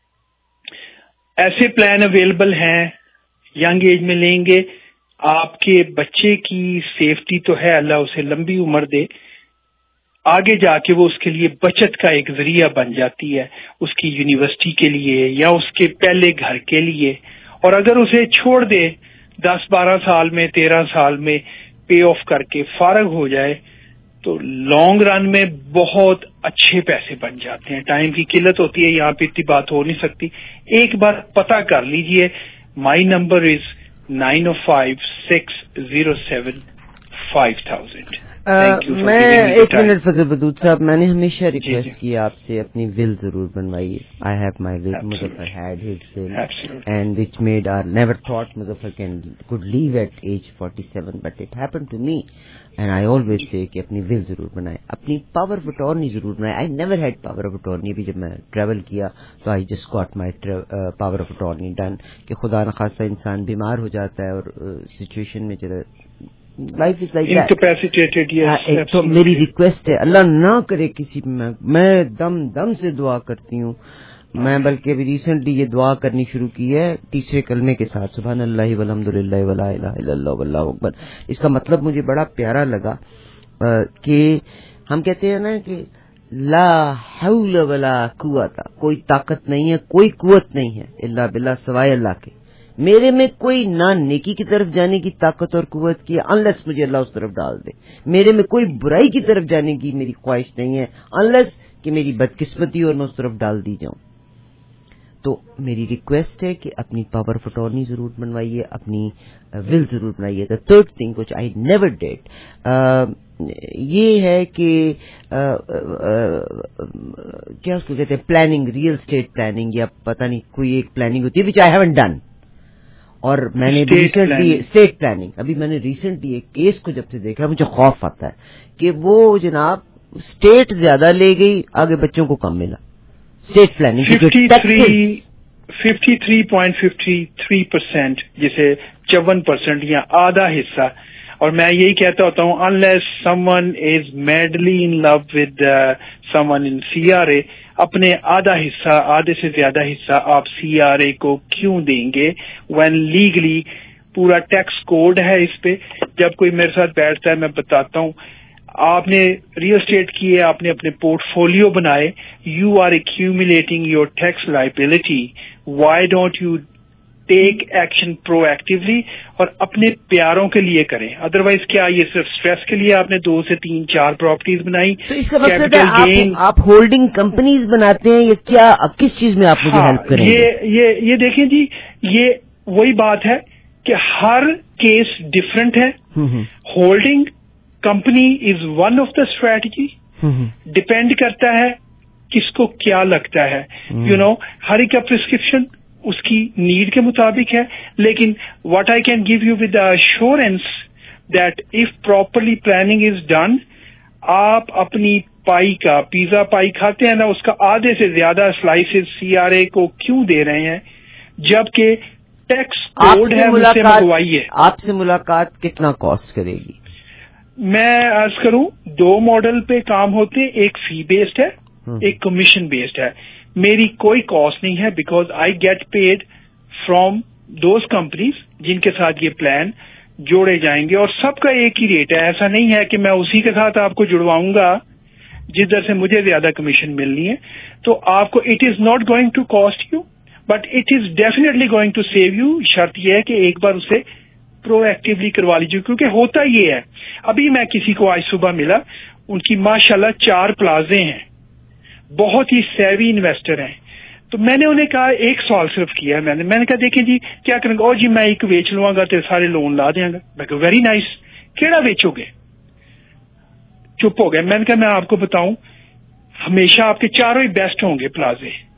ایسے پلان اویلیبل ہیں ینگ ایج میں لیں گے. آپ کے بچے کی سیفٹی تو ہے، اللہ اسے لمبی عمر دے، آگے جا کے وہ اس کے لیے بچت کا ایک ذریعہ بن جاتی ہے، اس کی یونیورسٹی کے لیے یا اس کے پہلے گھر کے لیے. اور اگر اسے چھوڑ دے دس بارہ سال میں، تیرہ سال میں پے آف کر کے فارغ ہو جائے تو لانگ رن میں بہت اچھے پیسے بن جاتے ہیں. ٹائم کی قلت ہوتی ہے، یہاں پہ اتنی بات ہو نہیں سکتی. ایک بار پتہ کر لیجئے. My number is nine O five six zero seven five thousand. میں ایک منٹ فضل بدود صاحب، میں نے ہمیشہ ریکویسٹ کی آپ سے اپنی ول ضرور بنوائیے. I have my will. Muzaffar had his will and which made are never thought Muzaffar can could leave at age forty seven but it happen to me and I always say کہ اپنی ول ضرور بنائیں، اپنی پاور آف اٹارنی ضرور بنائیں. I never had power of attorney. ابھی جب میں ٹریول کیا تو I just got my power of attorney done کہ خدا نخواستہ انسان بیمار ہو جاتا ہے اور سچویشن میں چلے لائف از لائک انکیپیسیٹیڈ. یس، تو میری ریکویسٹ ہے اللہ نہ کرے کسی میں میں دم دم سے دعا کرتی ہوں. میں بلکہ ابھی ریسنٹلی یہ دعا کرنی شروع کی ہے تیسرے کلمے کے ساتھ، سبحان اللہ والحمد للہ ولا الہ الا اللہ واللہ اکبر. اس کا مطلب مجھے بڑا پیارا لگا کہ ہم کہتے ہیں نا کہ لا حول ولا قوت، کوئی طاقت نہیں ہے، کوئی قوت نہیں ہے الا باللہ، سوائے اللہ کے. میرے میں کوئی نہ نیکی کی طرف جانے کی طاقت اور قوت کی انلیس مجھے اللہ اس طرف ڈال دے. میرے میں کوئی برائی کی طرف جانے کی میری خواہش نہیں ہے انلیس کہ میری بدقسمتی اور میں اس طرف ڈال دی جاؤں. تو میری ریکویسٹ ہے کہ اپنی پاور آف اٹارنی ضرور بنوائیے، اپنی ول ضرور بنائیے. The third thing which I never did یہ ہے کہ کیا اس کو کہتے ہیں پلاننگ، ریئل اسٹیٹ پلاننگ یا پتہ نہیں کوئی ایک پلاننگ ہوتی ہے وچ آئی ہیونٹ ڈن. اور میں نے ریسنٹلی اسٹیٹ پلاننگ، ابھی میں نے ریسنٹلی ایک کیس کو جب سے دیکھا مجھے خوف آتا ہے کہ وہ جناب اسٹیٹ زیادہ لے گئی، آگے بچوں کو کم ملا. Estate planning fifty three point fifty three percent جسے चौवन परसेंट या आधा हिस्सा. और मैं यही कहता होता हूँ, unless someone is madly in love with someone in CRA, अपने आधा हिस्सा, आधे से ज्यादा हिस्सा आप सीआरए को क्यों देंगे व्हेन लीगली पूरा टैक्स कोड है इस पे. जब कोई मेरे साथ बैठता है मैं बताता हूँ, आपने रियल एस्टेट किए, आपने अपने पोर्टफोलियो बनाए, you are accumulating your tax liability, why don't you take action proactively और अपने प्यारों के लिए करें. अदरवाइज क्या ये सिर्फ स्ट्रेस के लिए आपने दो से तीन चार प्रॉपर्टीज बनाई? तो इसका मतलब है आप, आप होल्डिंग कंपनीज बनाते हैं या क्या, अब किस चीज में आप मुझे हाँ, हेल्प करेंगे? ये ये ये देखें जी, ये वही बात है कि हर केस डिफरेंट है. Holding company is one of the strategy. Depend करता है किसको क्या लगता है. यू नो, हर एक का प्रिस्क्रिप्शन उसकी नीड के मुताबिक है. लेकिन what I can give you with assurance that if properly planning is done, आप अपनी पाई का, पिज्जा पाई खाते हैं ना, उसका आधे से ज्यादा स्लाइसेस सीआरए को क्यों दे रहे हैं, जबकि टैक्स कोड है मुझसे मंगवाइए. आपसे मुलाकात कितना कॉस्ट करेगी? मैं अर्ज करूं, दो मॉडल पे काम होते हैं, एक फी बेस्ड है, एक कमीशन बेस्ड है. मेरी कोई कॉस्ट नहीं है because I get paid from those companies जिनके साथ ये प्लान जोड़े जाएंगे, और सबका एक ही रेट है. ऐसा नहीं है कि मैं उसी के साथ आपको जुड़वाऊंगा जिधर से मुझे ज्यादा कमीशन मिलनी है. तो आपको it is not going to cost you, but it is definitely going to save you. शर्त यह है कि एक बार उसे प्रोएक्टिवली करवा लीजिए, क्योंकि होता ये है. अभी मैं किसी को आज सुबह मिला, उनकी माशाल्लाह चार प्लाजे हैं, बहुत ही सेवी इन्वेस्टर हैं. तो मैंने उन्हें कहा, एक सवाल सिर्फ किया है मैंने मैंने कहा देखें जी क्या करेंगे? और जी मैं एक बेच लूंगा तो सारे लोन ला देंगे. मैं कहा वेरी नाइस, केड़ा बेचोगे? चुप हो गए. मैंने कहा मैं आपको बताऊं, हमेशा आपके चारों ही बेस्ट होंगे प्लाजे,